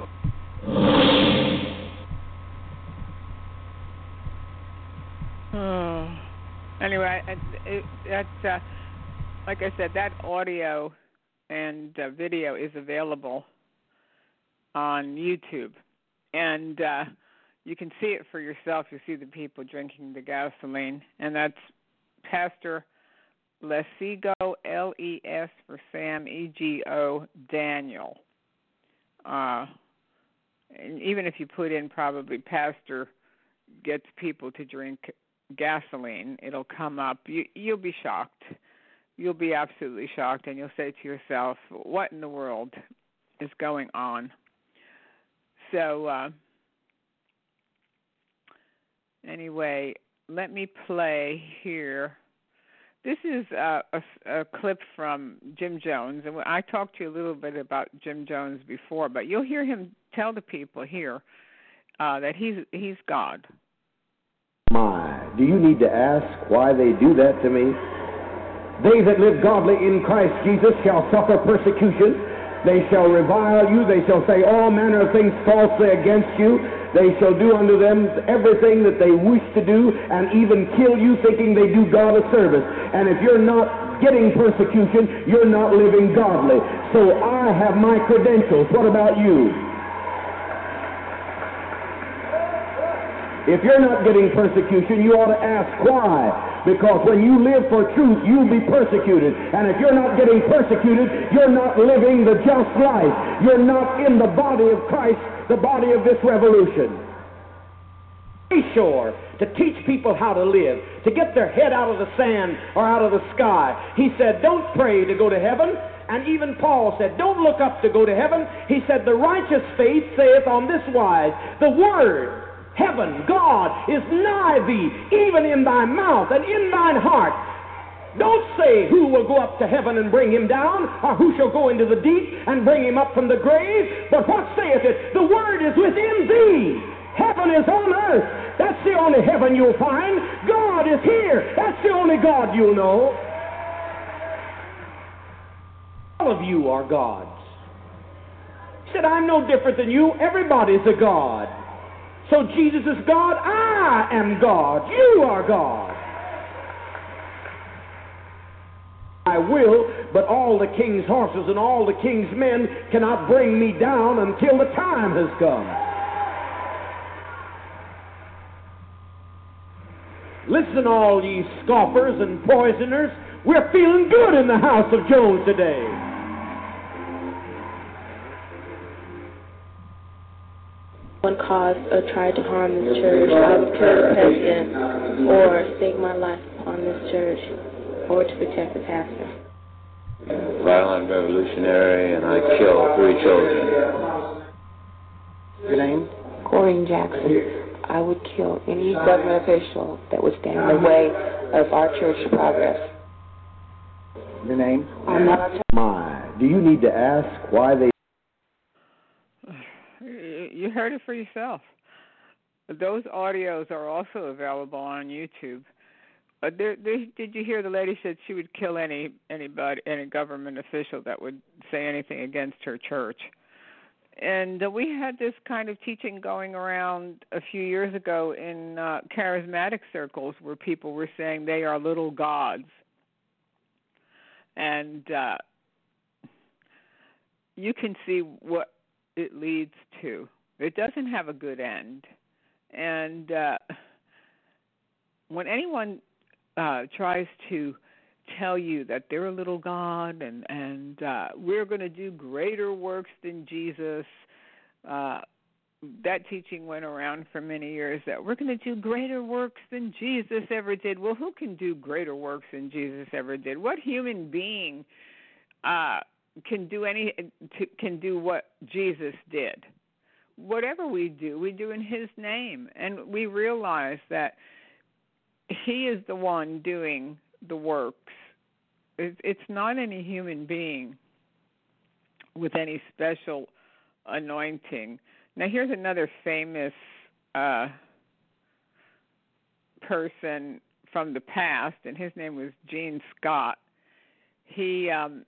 Oh. Anyway, it, it, that's uh, like I said, that audio and uh, video is available on YouTube, and uh, you can see it for yourself. You see the people drinking the gasoline, and that's Pastor Lesigo, L E S for Sam, E G O, Daniel. Uh, and even if you put in probably pastor gets people to drink gasoline, it'll come up. You, you'll be shocked. You'll be absolutely shocked, and you'll say to yourself, what in the world is going on? So, uh, anyway, let me play here. This is uh, a, a clip from Jim Jones, and I talked to you a little bit about Jim Jones before, but you'll hear him tell the people here uh, that he's he's God. My, do you need to ask why they do that to me? They that live godly in Christ Jesus shall suffer persecution. They shall revile you. They shall say all manner of things falsely against you. They shall do unto them everything that they wish to do, and even kill you, thinking they do God a service. And if you're not getting persecution, you're not living godly. So I have my credentials. What about you? If you're not getting persecution, you ought to ask why. Because when you live for truth, you'll be persecuted. And if you're not getting persecuted, you're not living the just life. You're not in the body of Christ, the body of this revolution. Be sure to teach people how to live, to get their head out of the sand or out of the sky. He said, don't pray to go to heaven. And even Paul said, don't look up to go to heaven. He said, the righteous faith saith on this wise, the word, heaven, God, is nigh thee, even in thy mouth and in thine heart. Don't say who will go up to heaven and bring him down, or who shall go into the deep and bring him up from the grave. But what saith it? The word is within thee. Heaven is on earth. That's the only heaven you'll find. God is here. That's the only God you'll know. All of you are gods. He said, I'm no different than you. Everybody's a God. So Jesus is God, I am God, you are God. I will, but all the king's horses and all the king's men cannot bring me down until the time has come. Listen, all ye scoffers and poisoners, we're feeling good in the house of Jones today. One cause or tried to harm this church, I would kill the president or stake my life on this church or to protect the pastor. Violent revolutionary, and I killed three children. Your name? Corrine Jackson. I would kill any government official that would stand in the way of our church's progress. Your name? I'm not. My, do you need to ask why they... You heard it for yourself. Those audios are also available on YouTube. Uh, there, there, did you hear the lady said she would kill any anybody, any government official that would say anything against her church? And uh, we had this kind of teaching going around a few years ago in uh, charismatic circles where people were saying they are little gods. And uh, you can see what it leads to. It doesn't have a good end. And uh, when anyone uh, tries to tell you that they're a little God and, and uh, we're going to do greater works than Jesus, uh, that teaching went around for many years, that we're going to do greater works than Jesus ever did. Well, who can do greater works than Jesus ever did? What human being uh, can do any to, can do what Jesus did? Whatever we do, we do in his name. And we realize that he is the one doing the works. It's not any human being with any special anointing. Now, here's another famous uh, person from the past, and his name was Gene Scott. He um,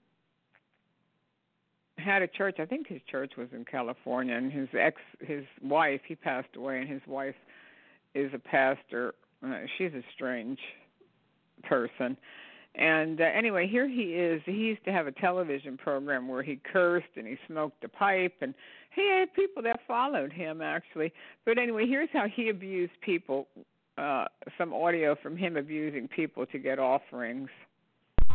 had a church. I think his church was in California, and his ex, his wife, he passed away, and his wife is a pastor. Uh, she's a strange person. And uh, anyway, here he is. He used to have a television program where he cursed and he smoked a pipe, and he had people that followed him, actually. But anyway, here's how he abused people, uh, some audio from him abusing people to get offerings.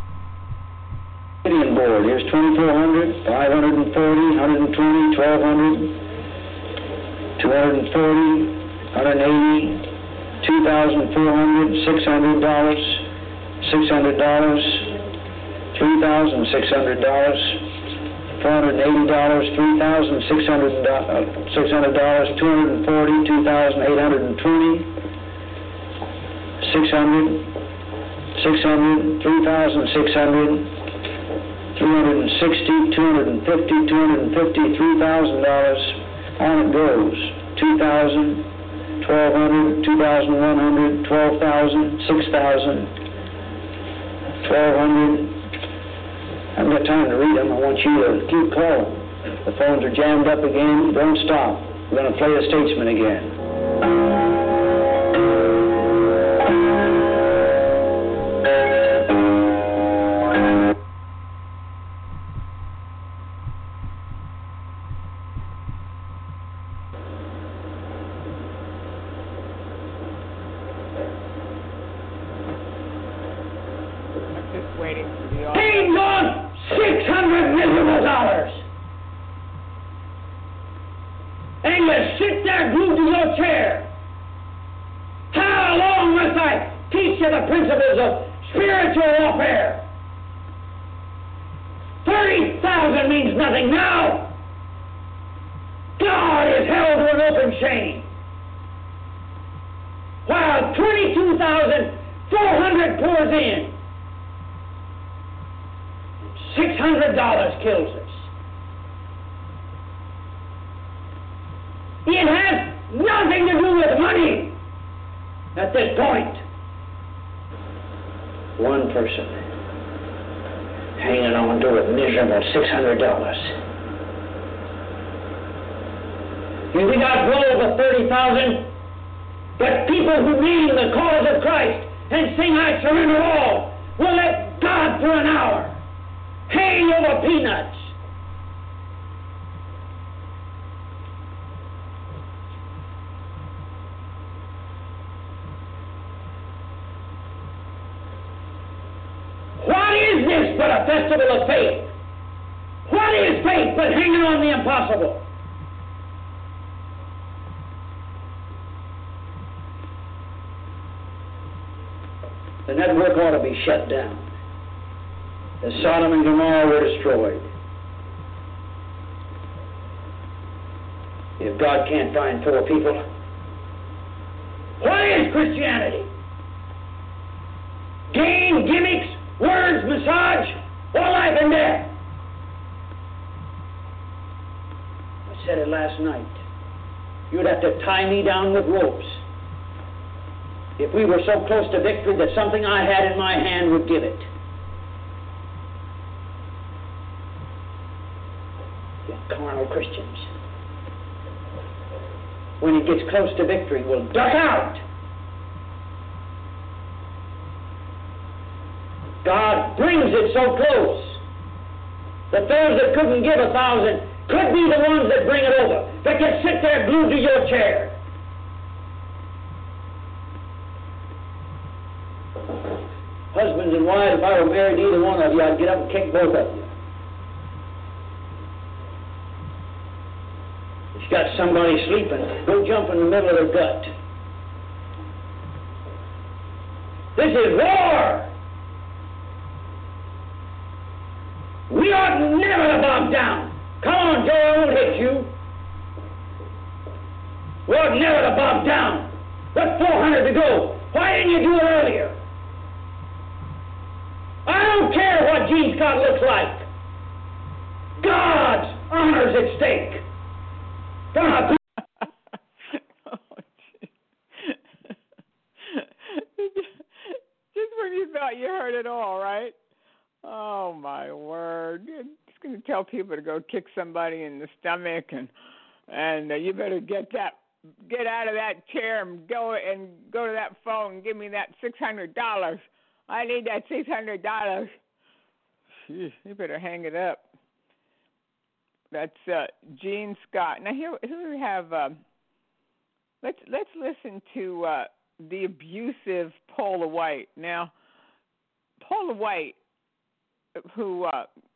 million board. Here's twenty-four hundred, five hundred forty, one hundred twenty, twelve hundred, two hundred forty, one hundred eighty, two thousand four hundred, six hundred dollars, six hundred dollars, three thousand six hundred dollars, four hundred eighty dollars, three thousand six hundred dollars, two hundred forty, two thousand eight hundred twenty, six hundred, six hundred, three thousand six hundred, three hundred sixty, two hundred fifty, two hundred fifty, three thousand dollars. On it goes. two thousand, twelve hundred, two thousand one hundred, twelve thousand, six thousand, twelve hundred. I haven't got time to read them. I want you to keep calling. The phones are jammed up again. Don't stop. We're going to play the Statesman again. Kills us. It has nothing to do with money at this point. One person hanging on to a miserable six hundred dollars. You think I'd roll over thirty thousand? But people who name the cause of Christ and sing I surrender all will let God for an hour hang over peanuts. What is this but a festival of faith? What is faith but hanging on the impossible? The network ought to be shut down. As Sodom and Gomorrah were destroyed. If God can't find four people, what is Christianity? Game, gimmicks, words, massage, or life and death? I said it last night. You'd have to tie me down with ropes if we were so close to victory that something I had in my hand would give it. Carnal Christians, when it gets close to victory, will duck out. God brings it so close that those that couldn't give a thousand could be the ones that bring it over, that can sit there glued to your chair. Husbands and wives, if I were married to either one of you, I'd get up and kick both of you. Got somebody sleeping, go jump in the middle of their gut. This is war. We ought never to bow down. Come on, Joe, I won't hit you. We ought never to bow down. What's four hundred to go? Why didn't you do it earlier? I don't care what Gene Scott looks like. God's honor's at stake. God. Oh, just when you thought you heard it all, right? Oh, my word. You're just going to tell people to go kick somebody in the stomach and and uh, you better get that get out of that chair and go and go to that phone and give me that six hundred dollars. I need that six hundred dollars. You better hang it up. That's uh, Gene Scott. Now here, here we have. Um, let's let's listen to uh, the abusive Paula White. Now, Paula White, who uh,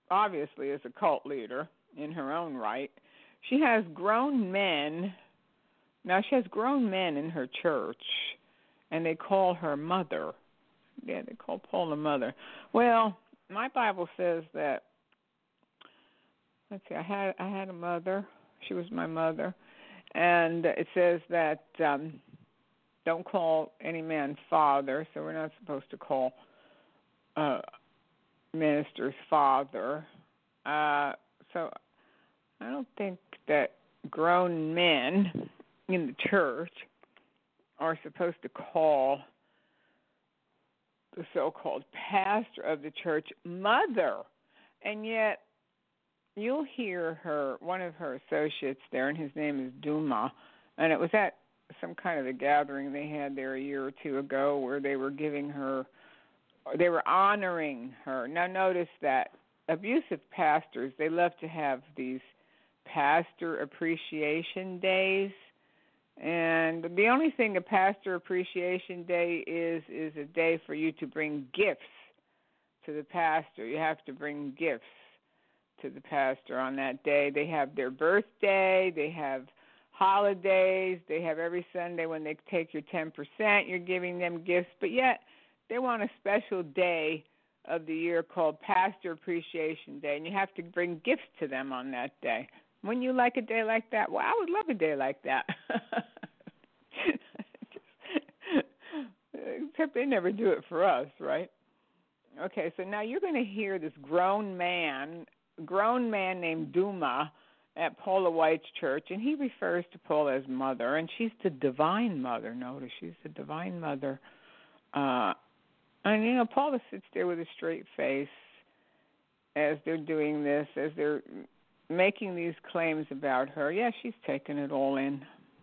obviously is a cult leader in her own right. She has grown men. Now, she has grown men in her church, and they call her mother. Yeah, they call Paula mother. Well, my Bible says that, let's see, I had I had a mother. She was my mother. And it says that um, don't call any man father, so we're not supposed to call uh, ministers father. Uh, so I don't think that grown men in the church are supposed to call the so-called pastor of the church mother. And yet you'll hear her, one of her associates there, and his name is Duma, and it was at some kind of a gathering they had there a year or two ago where they were giving her, they were honoring her. Now notice that abusive pastors, they love to have these pastor appreciation days. And the only thing a pastor appreciation day is, is a day for you to bring gifts to the pastor. You have to bring gifts to the pastor on that day. They have their birthday, they have holidays, they have every Sunday when they take your ten percent, you're giving them gifts, but yet they want a special day of the year called Pastor Appreciation Day, and you have to bring gifts to them on that day. Wouldn't you like a day like that? Well, I would love a day like that. Except they never do it for us, right? Okay, so now you're going to hear this grown man, grown man named Duma at Paula White's church, and he refers to Paula as mother, and she's the divine mother. Notice, she's the divine mother. Uh, and, you know, Paula sits there with a straight face as they're doing this, as they're making these claims about her. Yeah, she's taking it all in.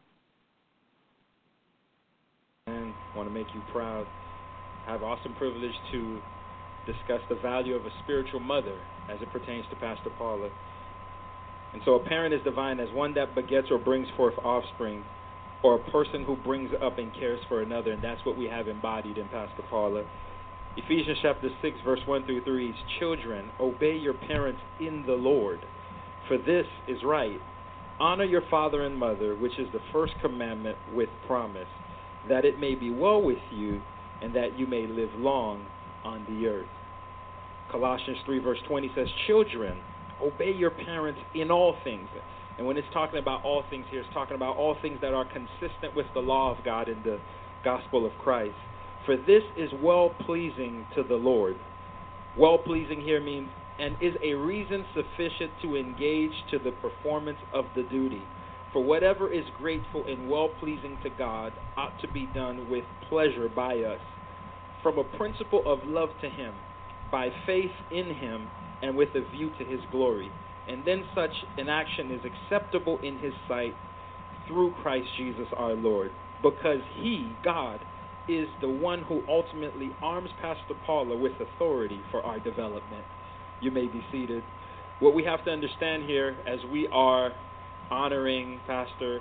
And want to make you proud. I have awesome privilege to discuss the value of a spiritual mother as it pertains to Pastor Paula. And so a parent is defined as one that begets or brings forth offspring, or a person who brings up and cares for another, and that's what we have embodied in Pastor Paula. Ephesians chapter six, verse one through three reads, "Children, obey your parents in the Lord, for this is right. Honor your father and mother, which is the first commandment with promise, that it may be well with you and that you may live long on the earth." Colossians three, verse twenty says, "Children, obey your parents in all things." And when it's talking about all things here, it's talking about all things that are consistent with the law of God and the gospel of Christ. "For this is well-pleasing to the Lord." Well-pleasing here means and is a reason sufficient to engage to the performance of the duty. For whatever is grateful and well-pleasing to God ought to be done with pleasure by us, from a principle of love to Him, by faith in Him, and with a view to His glory. And then such an action is acceptable in His sight through Christ Jesus our Lord, because He, God, is the one who ultimately arms Pastor Paula with authority for our development. You may be seated. What we have to understand here as we are honoring Pastor,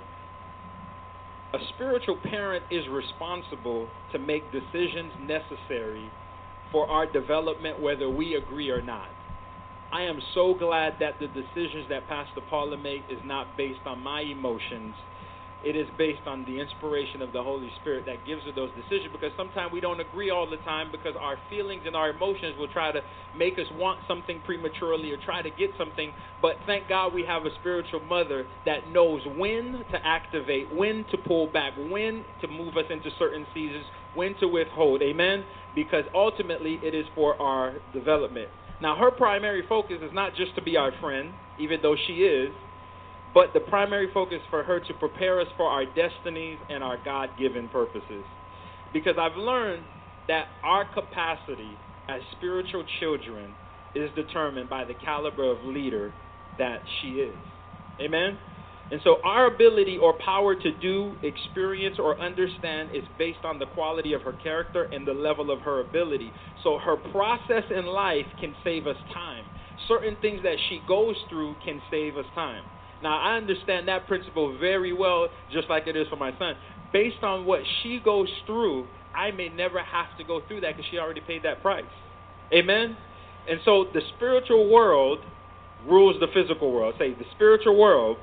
a spiritual parent is responsible to make decisions necessary for our development, whether we agree or not. I am so glad that the decisions that Pastor Paula makes is not based on my emotions. It is based on the inspiration of the Holy Spirit that gives her those decisions, because sometimes we don't agree all the time because our feelings and our emotions will try to make us want something prematurely or try to get something. But thank God we have a spiritual mother that knows when to activate, when to pull back, when to move us into certain seasons, when to withhold. Amen? Because ultimately it is for our development. Now, her primary focus is not just to be our friend, even though she is, but the primary focus for her to prepare us for our destinies and our God-given purposes. Because I've learned that our capacity as spiritual children is determined by the caliber of leader that she is. Amen? And so our ability or power to do, experience, or understand is based on the quality of her character and the level of her ability. So her process in life can save us time. Certain things that she goes through can save us time. Now, I understand that principle very well, just like it is for my son. Based on what she goes through, I may never have to go through that because she already paid that price. Amen? And so the spiritual world rules the physical world. Say, the spiritual world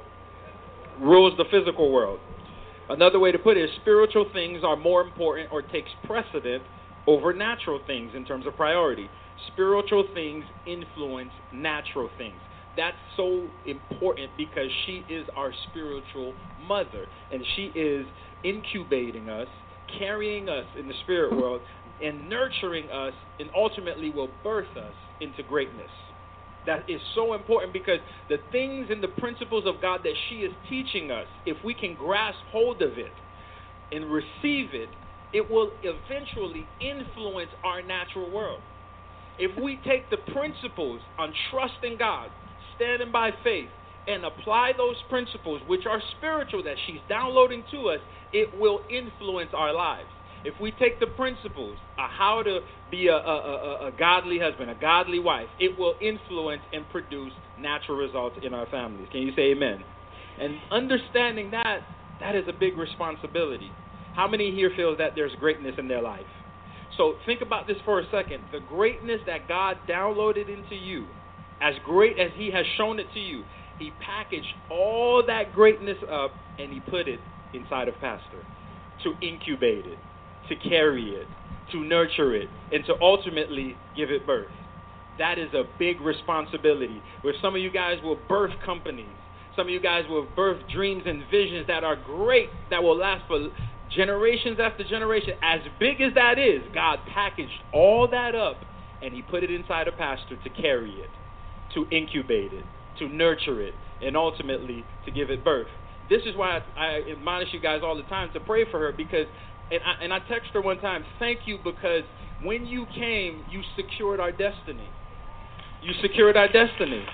rules the physical world. Another way to put it is spiritual things are more important or takes precedent over natural things in terms of priority. Spiritual things influence natural things. That's so important because she is our spiritual mother, and she is incubating us, carrying us in the spirit world, and nurturing us, and ultimately will birth us into greatness. That is so important because the things and the principles of God that she is teaching us, if we can grasp hold of it and receive it, it will eventually influence our natural world. If we take the principles on trusting God, standing by faith, and apply those principles, which are spiritual, that she's downloading to us, it will influence our lives. If we take the principles of how to be a, a, a, a godly husband, a godly wife, it will influence and produce natural results in our families. Can you say amen? And understanding that, that is a big responsibility. How many here feel that there's greatness in their life? So think about this for a second. The greatness that God downloaded into you, as great as he has shown it to you, he packaged all that greatness up and he put it inside of Pastor to incubate it, to carry it, to nurture it, and to ultimately give it birth. That is a big responsibility. Where some of you guys will birth companies. Some of you guys will birth dreams and visions that are great, that will last for generations after generation. As big as that is, God packaged all that up and he put it inside a pastor to carry it, to incubate it, to nurture it, and ultimately to give it birth. This is why I, I admonish you guys all the time to pray for her, because And I, and I texted her one time, thank you, because when you came, you secured our destiny. You secured our destiny.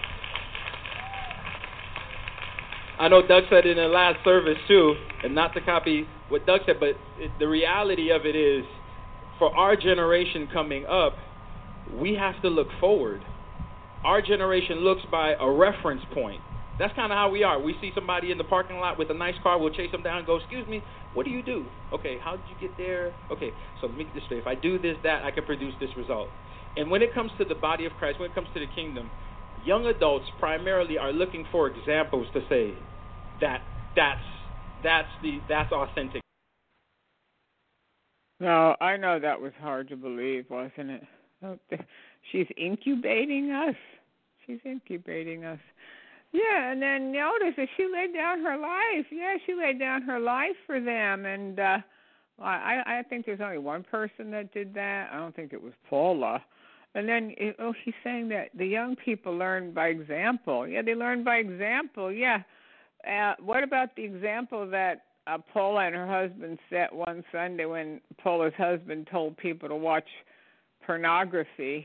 I know Doug said it in the last service too, and not to copy what Doug said, but it, the reality of it is, for our generation coming up, we have to look forward. Our generation looks by a reference point. That's kind of how we are. We see somebody in the parking lot with a nice car, we'll chase them down and go, excuse me, what do you do? Okay, how did you get there? Okay, so let me get this straight. If I do this, that, I can produce this result. And when it comes to the body of Christ, when it comes to the kingdom, young adults primarily are looking for examples to say that that's that's the that's authentic. No, I know that was hard to believe, wasn't it? She's incubating us. She's incubating us. Yeah, and then notice that she laid down her life. Yeah, she laid down her life for them. And uh, I, I think there's only one person that did that. I don't think it was Paula. And then, oh, he's saying that the young people learn by example. Yeah, they learn by example. Yeah. Uh, what about the example that uh, Paula and her husband set one Sunday when Paula's husband told people to watch pornography?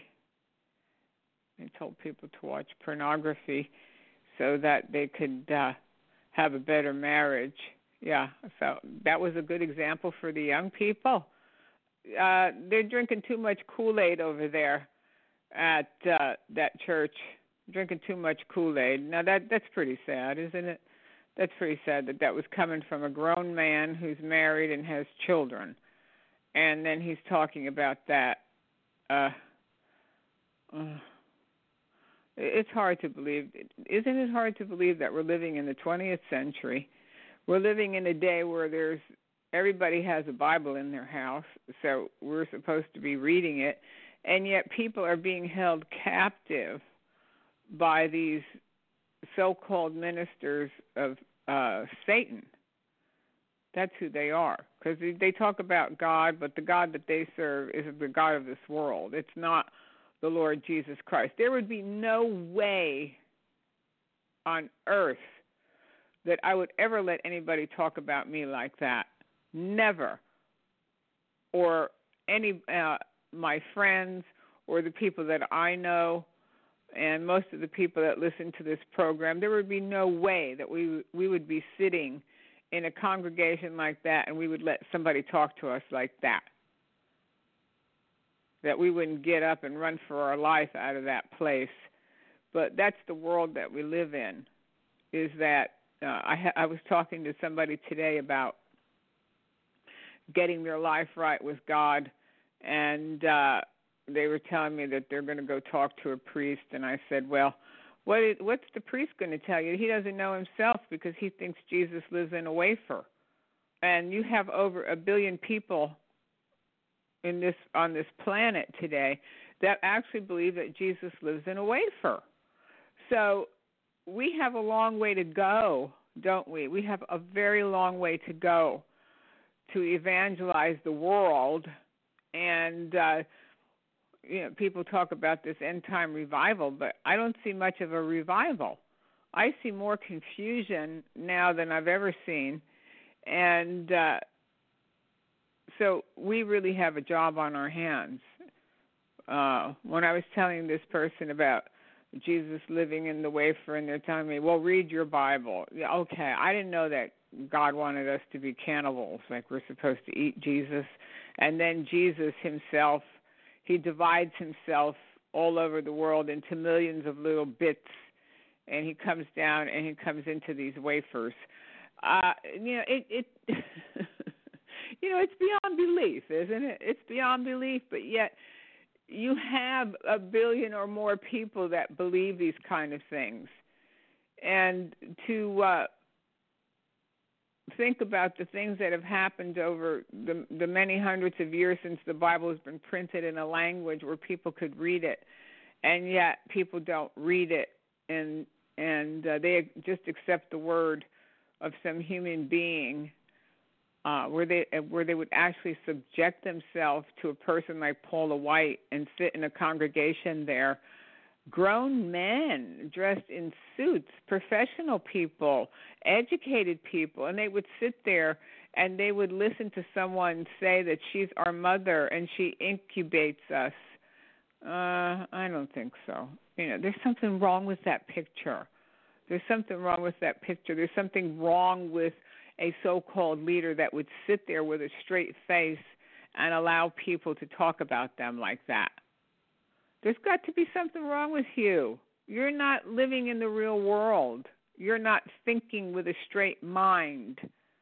They told people to watch pornography so that they could uh, have a better marriage. Yeah, so that was a good example for the young people. Uh, they're drinking too much Kool-Aid over there at uh, that church, drinking too much Kool-Aid. Now, that that's pretty sad, isn't it? That's pretty sad that that was coming from a grown man who's married and has children. And then he's talking about that. Uh, uh, It's hard to believe. Isn't it hard to believe that we're living in the twentieth century? We're living in a day where there's everybody has a Bible in their house, so we're supposed to be reading it, and yet people are being held captive by these so-called ministers of uh, Satan. That's who they are, because they talk about God, but the God that they serve is the God of this world. It's not the Lord Jesus Christ. There would be no way on earth that I would ever let anybody talk about me like that. Never. Or any uh, my friends or the people that I know and most of the people that listen to this program, there would be no way that we we would be sitting in a congregation like that and we would let somebody talk to us like that. That we wouldn't get up and run for our life out of that place. But that's the world that we live in, is that uh, I, ha- I was talking to somebody today about getting their life right with God, and uh, they were telling me that they're going to go talk to a priest, and I said, well, what is, what's the priest going to tell you? He doesn't know himself because he thinks Jesus lives in a wafer. And you have over a billion people in this on this planet today that actually believe that Jesus lives in a wafer. So we have a long way to go, don't we? We have a very long way to go to evangelize the world. And, uh, you know, people talk about this end-time revival, but I don't see much of a revival. I see more confusion now than I've ever seen. And uh, so we really have a job on our hands. Uh, when I was telling this person about Jesus living in the wafer, and they're telling me, well, read your Bible. Yeah, okay, I didn't know that God wanted us to be cannibals, like we're supposed to eat Jesus. And then Jesus himself, he divides himself all over the world into millions of little bits, and he comes down and he comes into these wafers. Uh, you know, it, it you know, it's beyond belief, isn't it? It's beyond belief, but yet you have a billion or more people that believe these kind of things. And to uh, think about the things that have happened over the, the many hundreds of years since the Bible has been printed in a language where people could read it, and yet people don't read it, and and uh, they just accept the word of some human being, uh, where they where they would actually subject themselves to a person like Paula White and sit in a congregation there, grown men dressed in suits, professional people, educated people, and they would sit there and they would listen to someone say that she's our mother and she incubates us. Uh, I don't think so. You know, there's something wrong with that picture. There's something wrong with that picture. There's something wrong with a so-called leader that would sit there with a straight face and allow people to talk about them like that. There's got to be something wrong with you. You're not living in the real world. You're not thinking with a straight mind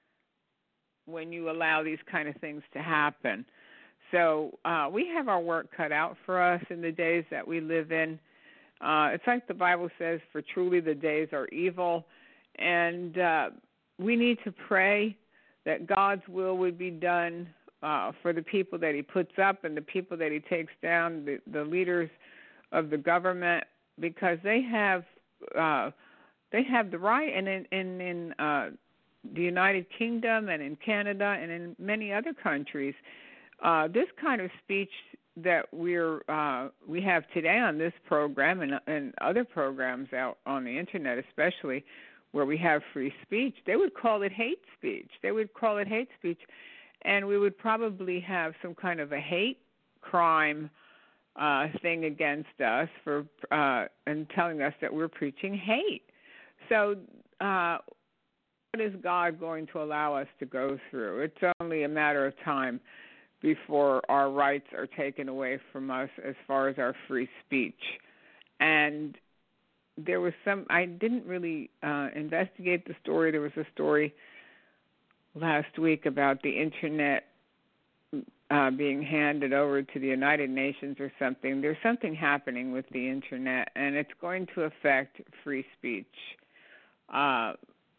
when you allow these kind of things to happen. So uh, we have our work cut out for us in the days that we live in. Uh, it's like the Bible says, for truly the days are evil. And uh, we need to pray that God's will would be done uh, for the people that he puts up and the people that he takes down, the, the leaders of the government, because they have uh, they have the right. And in, in, in uh, the United Kingdom and in Canada and in many other countries, uh, this kind of speech that we're uh, we have today on this program and, and other programs out on the internet, especially where we have free speech, they would call it hate speech. They would call it hate speech, and we would probably have some kind of a hate crime uh, thing against us for uh, and telling us that we're preaching hate. So, uh, what is God going to allow us to go through? It's only a matter of time before our rights are taken away from us as far as our free speech. And there was some, I didn't really uh, investigate the story. There was a story last week about the internet uh, being handed over to the United Nations or something. There's something happening with the internet, and it's going to affect free speech. Uh,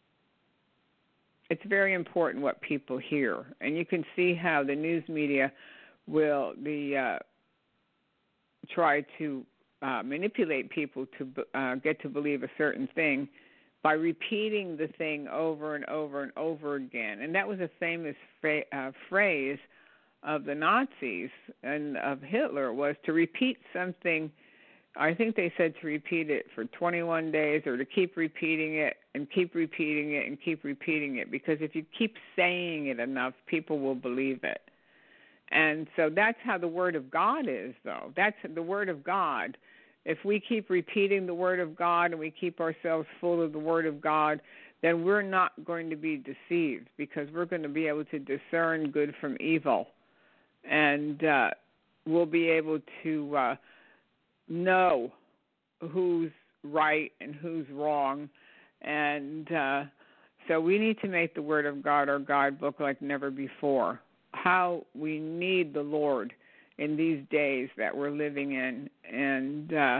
It's very important what people hear, and you can see how the news media will the uh, try to uh, manipulate people to uh, get to believe a certain thing by repeating the thing over and over and over again. And that was a famous fra- uh, phrase of the Nazis and of Hitler, was to repeat something. I think they said to repeat it for twenty-one days, or to keep repeating it and keep repeating it and keep repeating it, because if you keep saying it enough, people will believe it. And so that's how the Word of God is, though. That's the Word of God. If we keep repeating the Word of God and we keep ourselves full of the Word of God, then we're not going to be deceived, because we're going to be able to discern good from evil. And uh, we'll be able to uh, know who's right and who's wrong. And uh, so we need to make the Word of God our guidebook like never before. How we need the Lord in these days that we're living in. And uh,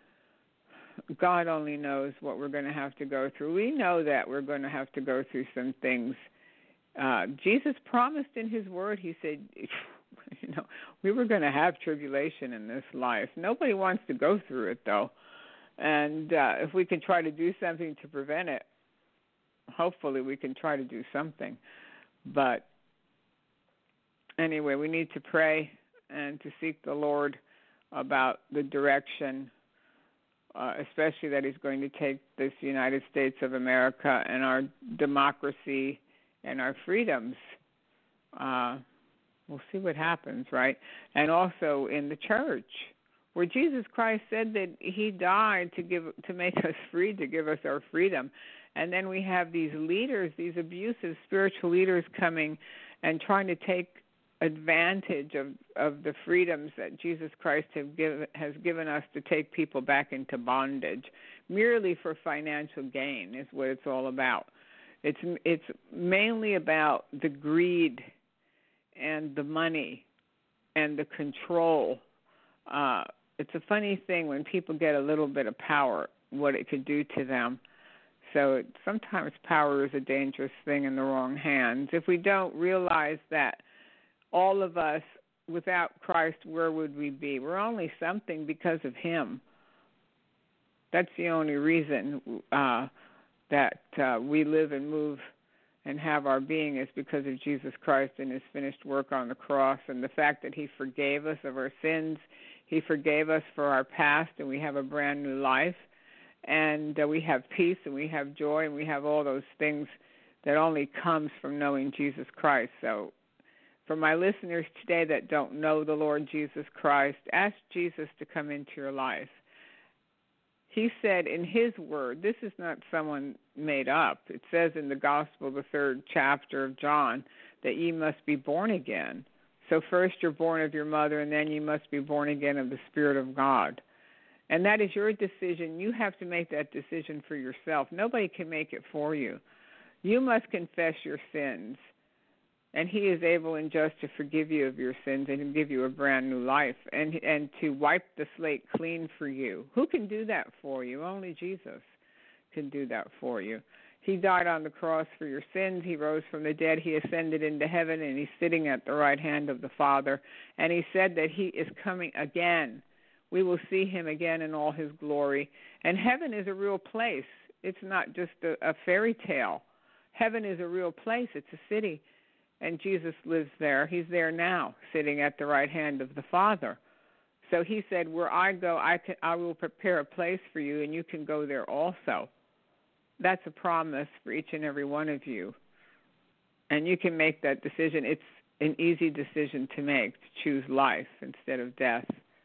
God only knows what we're going to have to go through. We know that we're going to have to go through some things. Uh, Jesus promised in his word, he said, you know, we were going to have tribulation in this life. Nobody wants to go through it, though. And uh, if we can try to do something to prevent it, hopefully we can try to do something. But anyway, we need to pray and to seek the Lord about the direction, uh, especially that he's going to take this United States of America and our democracy and our freedoms. Uh, we'll see what happens, right? And also in the church, where Jesus Christ said that he died to give to make us free, to give us our freedom. And then we have these leaders, these abusive spiritual leaders coming and trying to take advantage of, of the freedoms that Jesus Christ have give, has given us to take people back into bondage, merely for financial gain is what it's all about. It's it's mainly about the greed and the money and the control. Uh, it's a funny thing when people get a little bit of power, what it could do to them. So it, sometimes power is a dangerous thing in the wrong hands. If we don't realize that all of us, without Christ, where would we be? We're only something because of him. That's the only reason uh, that uh, we live and move and have our being is because of Jesus Christ and his finished work on the cross, and the fact that he forgave us of our sins. He forgave us for our past, and we have a brand new life. And uh, we have peace, and we have joy, and we have all those things that only comes from knowing Jesus Christ. So for my listeners today that don't know the Lord Jesus Christ, ask Jesus to come into your life. He said in his word, this is not someone made up. It says in the Gospel, the third chapter of John, that ye must be born again. So first you're born of your mother, and then you must be born again of the Spirit of God. And that is your decision. You have to make that decision for yourself. Nobody can make it for you. You must confess your sins, and he is able and just to forgive you of your sins and to give you a brand new life and and to wipe the slate clean for you. Who can do that for you? Only Jesus can do that for you. He died on the cross for your sins. He rose from the dead. He ascended into heaven, and he's sitting at the right hand of the Father. And he said that he is coming again. We will see him again in all his glory. And heaven is a real place. It's not just a, a fairy tale. Heaven is a real place. It's a city. And Jesus lives there. He's there now, sitting at the right hand of the Father. So he said, where I go, I, can, I will prepare a place for you, and you can go there also. That's a promise for each and every one of you. And you can make that decision. It's an easy decision to make, to choose life instead of death.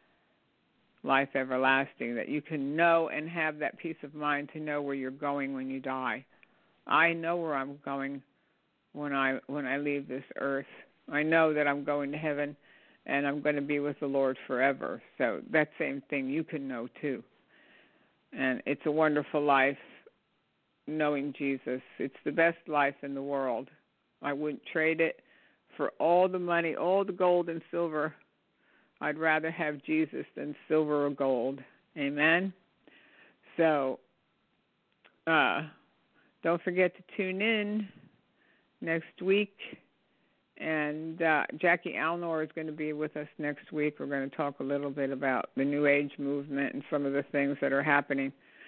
Life everlasting, that you can know and have that peace of mind to know where you're going when you die. I know where I'm going when I when I leave this earth. I know that I'm going to heaven, and I'm going to be with the Lord forever. So that same thing you can know too. And it's a wonderful life, knowing Jesus. It's the best life in the world. I wouldn't trade it for all the money, all the gold and silver. I'd rather have Jesus than silver or gold. Amen? So, uh, don't forget to tune in next week. And uh, Jackie Alnor is going to be with us next week. We're going to talk a little bit about the New Age movement and some of the things that are happening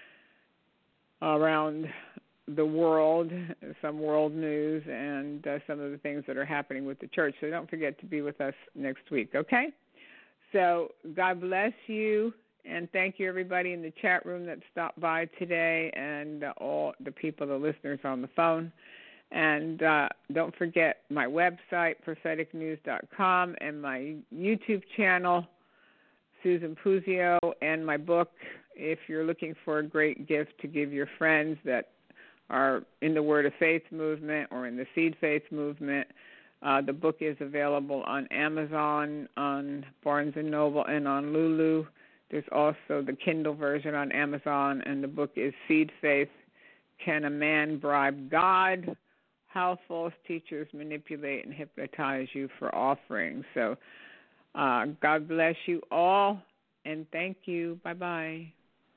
around the world, some world news, and uh, some of the things that are happening with the church. So don't forget to be with us next week, okay? So God bless you, and thank you, everybody in the chat room that stopped by today, and uh, all the people, the listeners on the phone. And uh, don't forget my website, prophetic news dot com, and my YouTube channel, Susan Puzio, and my book, if you're looking for a great gift to give your friends that are in the Word of Faith movement or in the Seed Faith movement. Uh, the book is available on Amazon, on Barnes and Noble, and on Lulu. There's also the Kindle version on Amazon, and the book is Seed Faith, Can a Man Bribe God? How False Teachers Manipulate and Hypnotize You for Offerings. So Uh, God bless you all, and thank you. Bye-bye.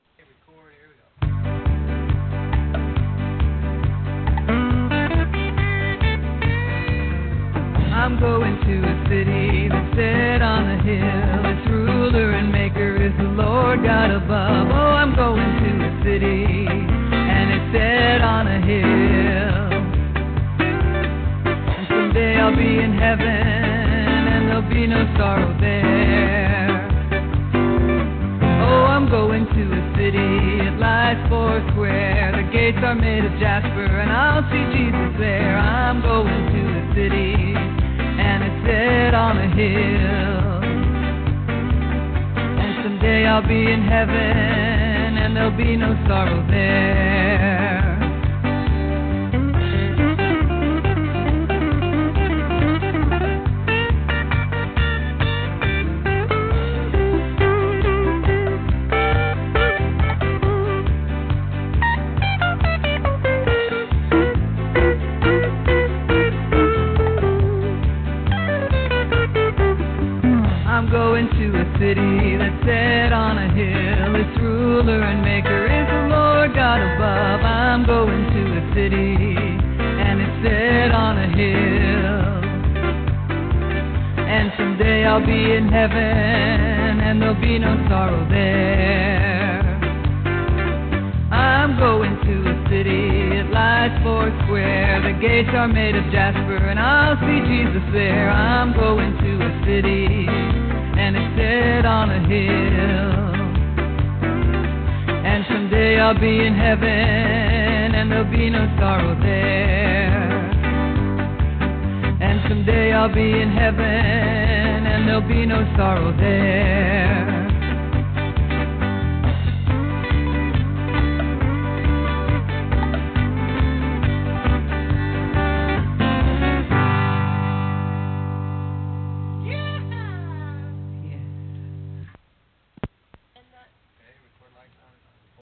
I'm going to a city that's set on a hill. Its ruler and maker is the Lord God above. Oh, I'm going to a city, and it's set on a hill. And someday I'll be in heaven, and there'll be no sorrow there. Oh, I'm going to a city, it lies four square. The gates are made of jasper, and I'll see Jesus there. I'm going to a city, and it's set on a hill. And someday I'll be in heaven, and there'll be no sorrow there. Going to a city that's set on a hill. Its ruler and maker is the Lord God above. I'm going to a city, and it's set on a hill. And someday I'll be in heaven, and there'll be no sorrow there. I'm going to a city, it lies four square. The gates are made of jasper, and I'll see Jesus there. I'm going to a city, and it's set on a hill. And someday I'll be in heaven, and there'll be no sorrow there. And someday I'll be in heaven, and there'll be no sorrow there.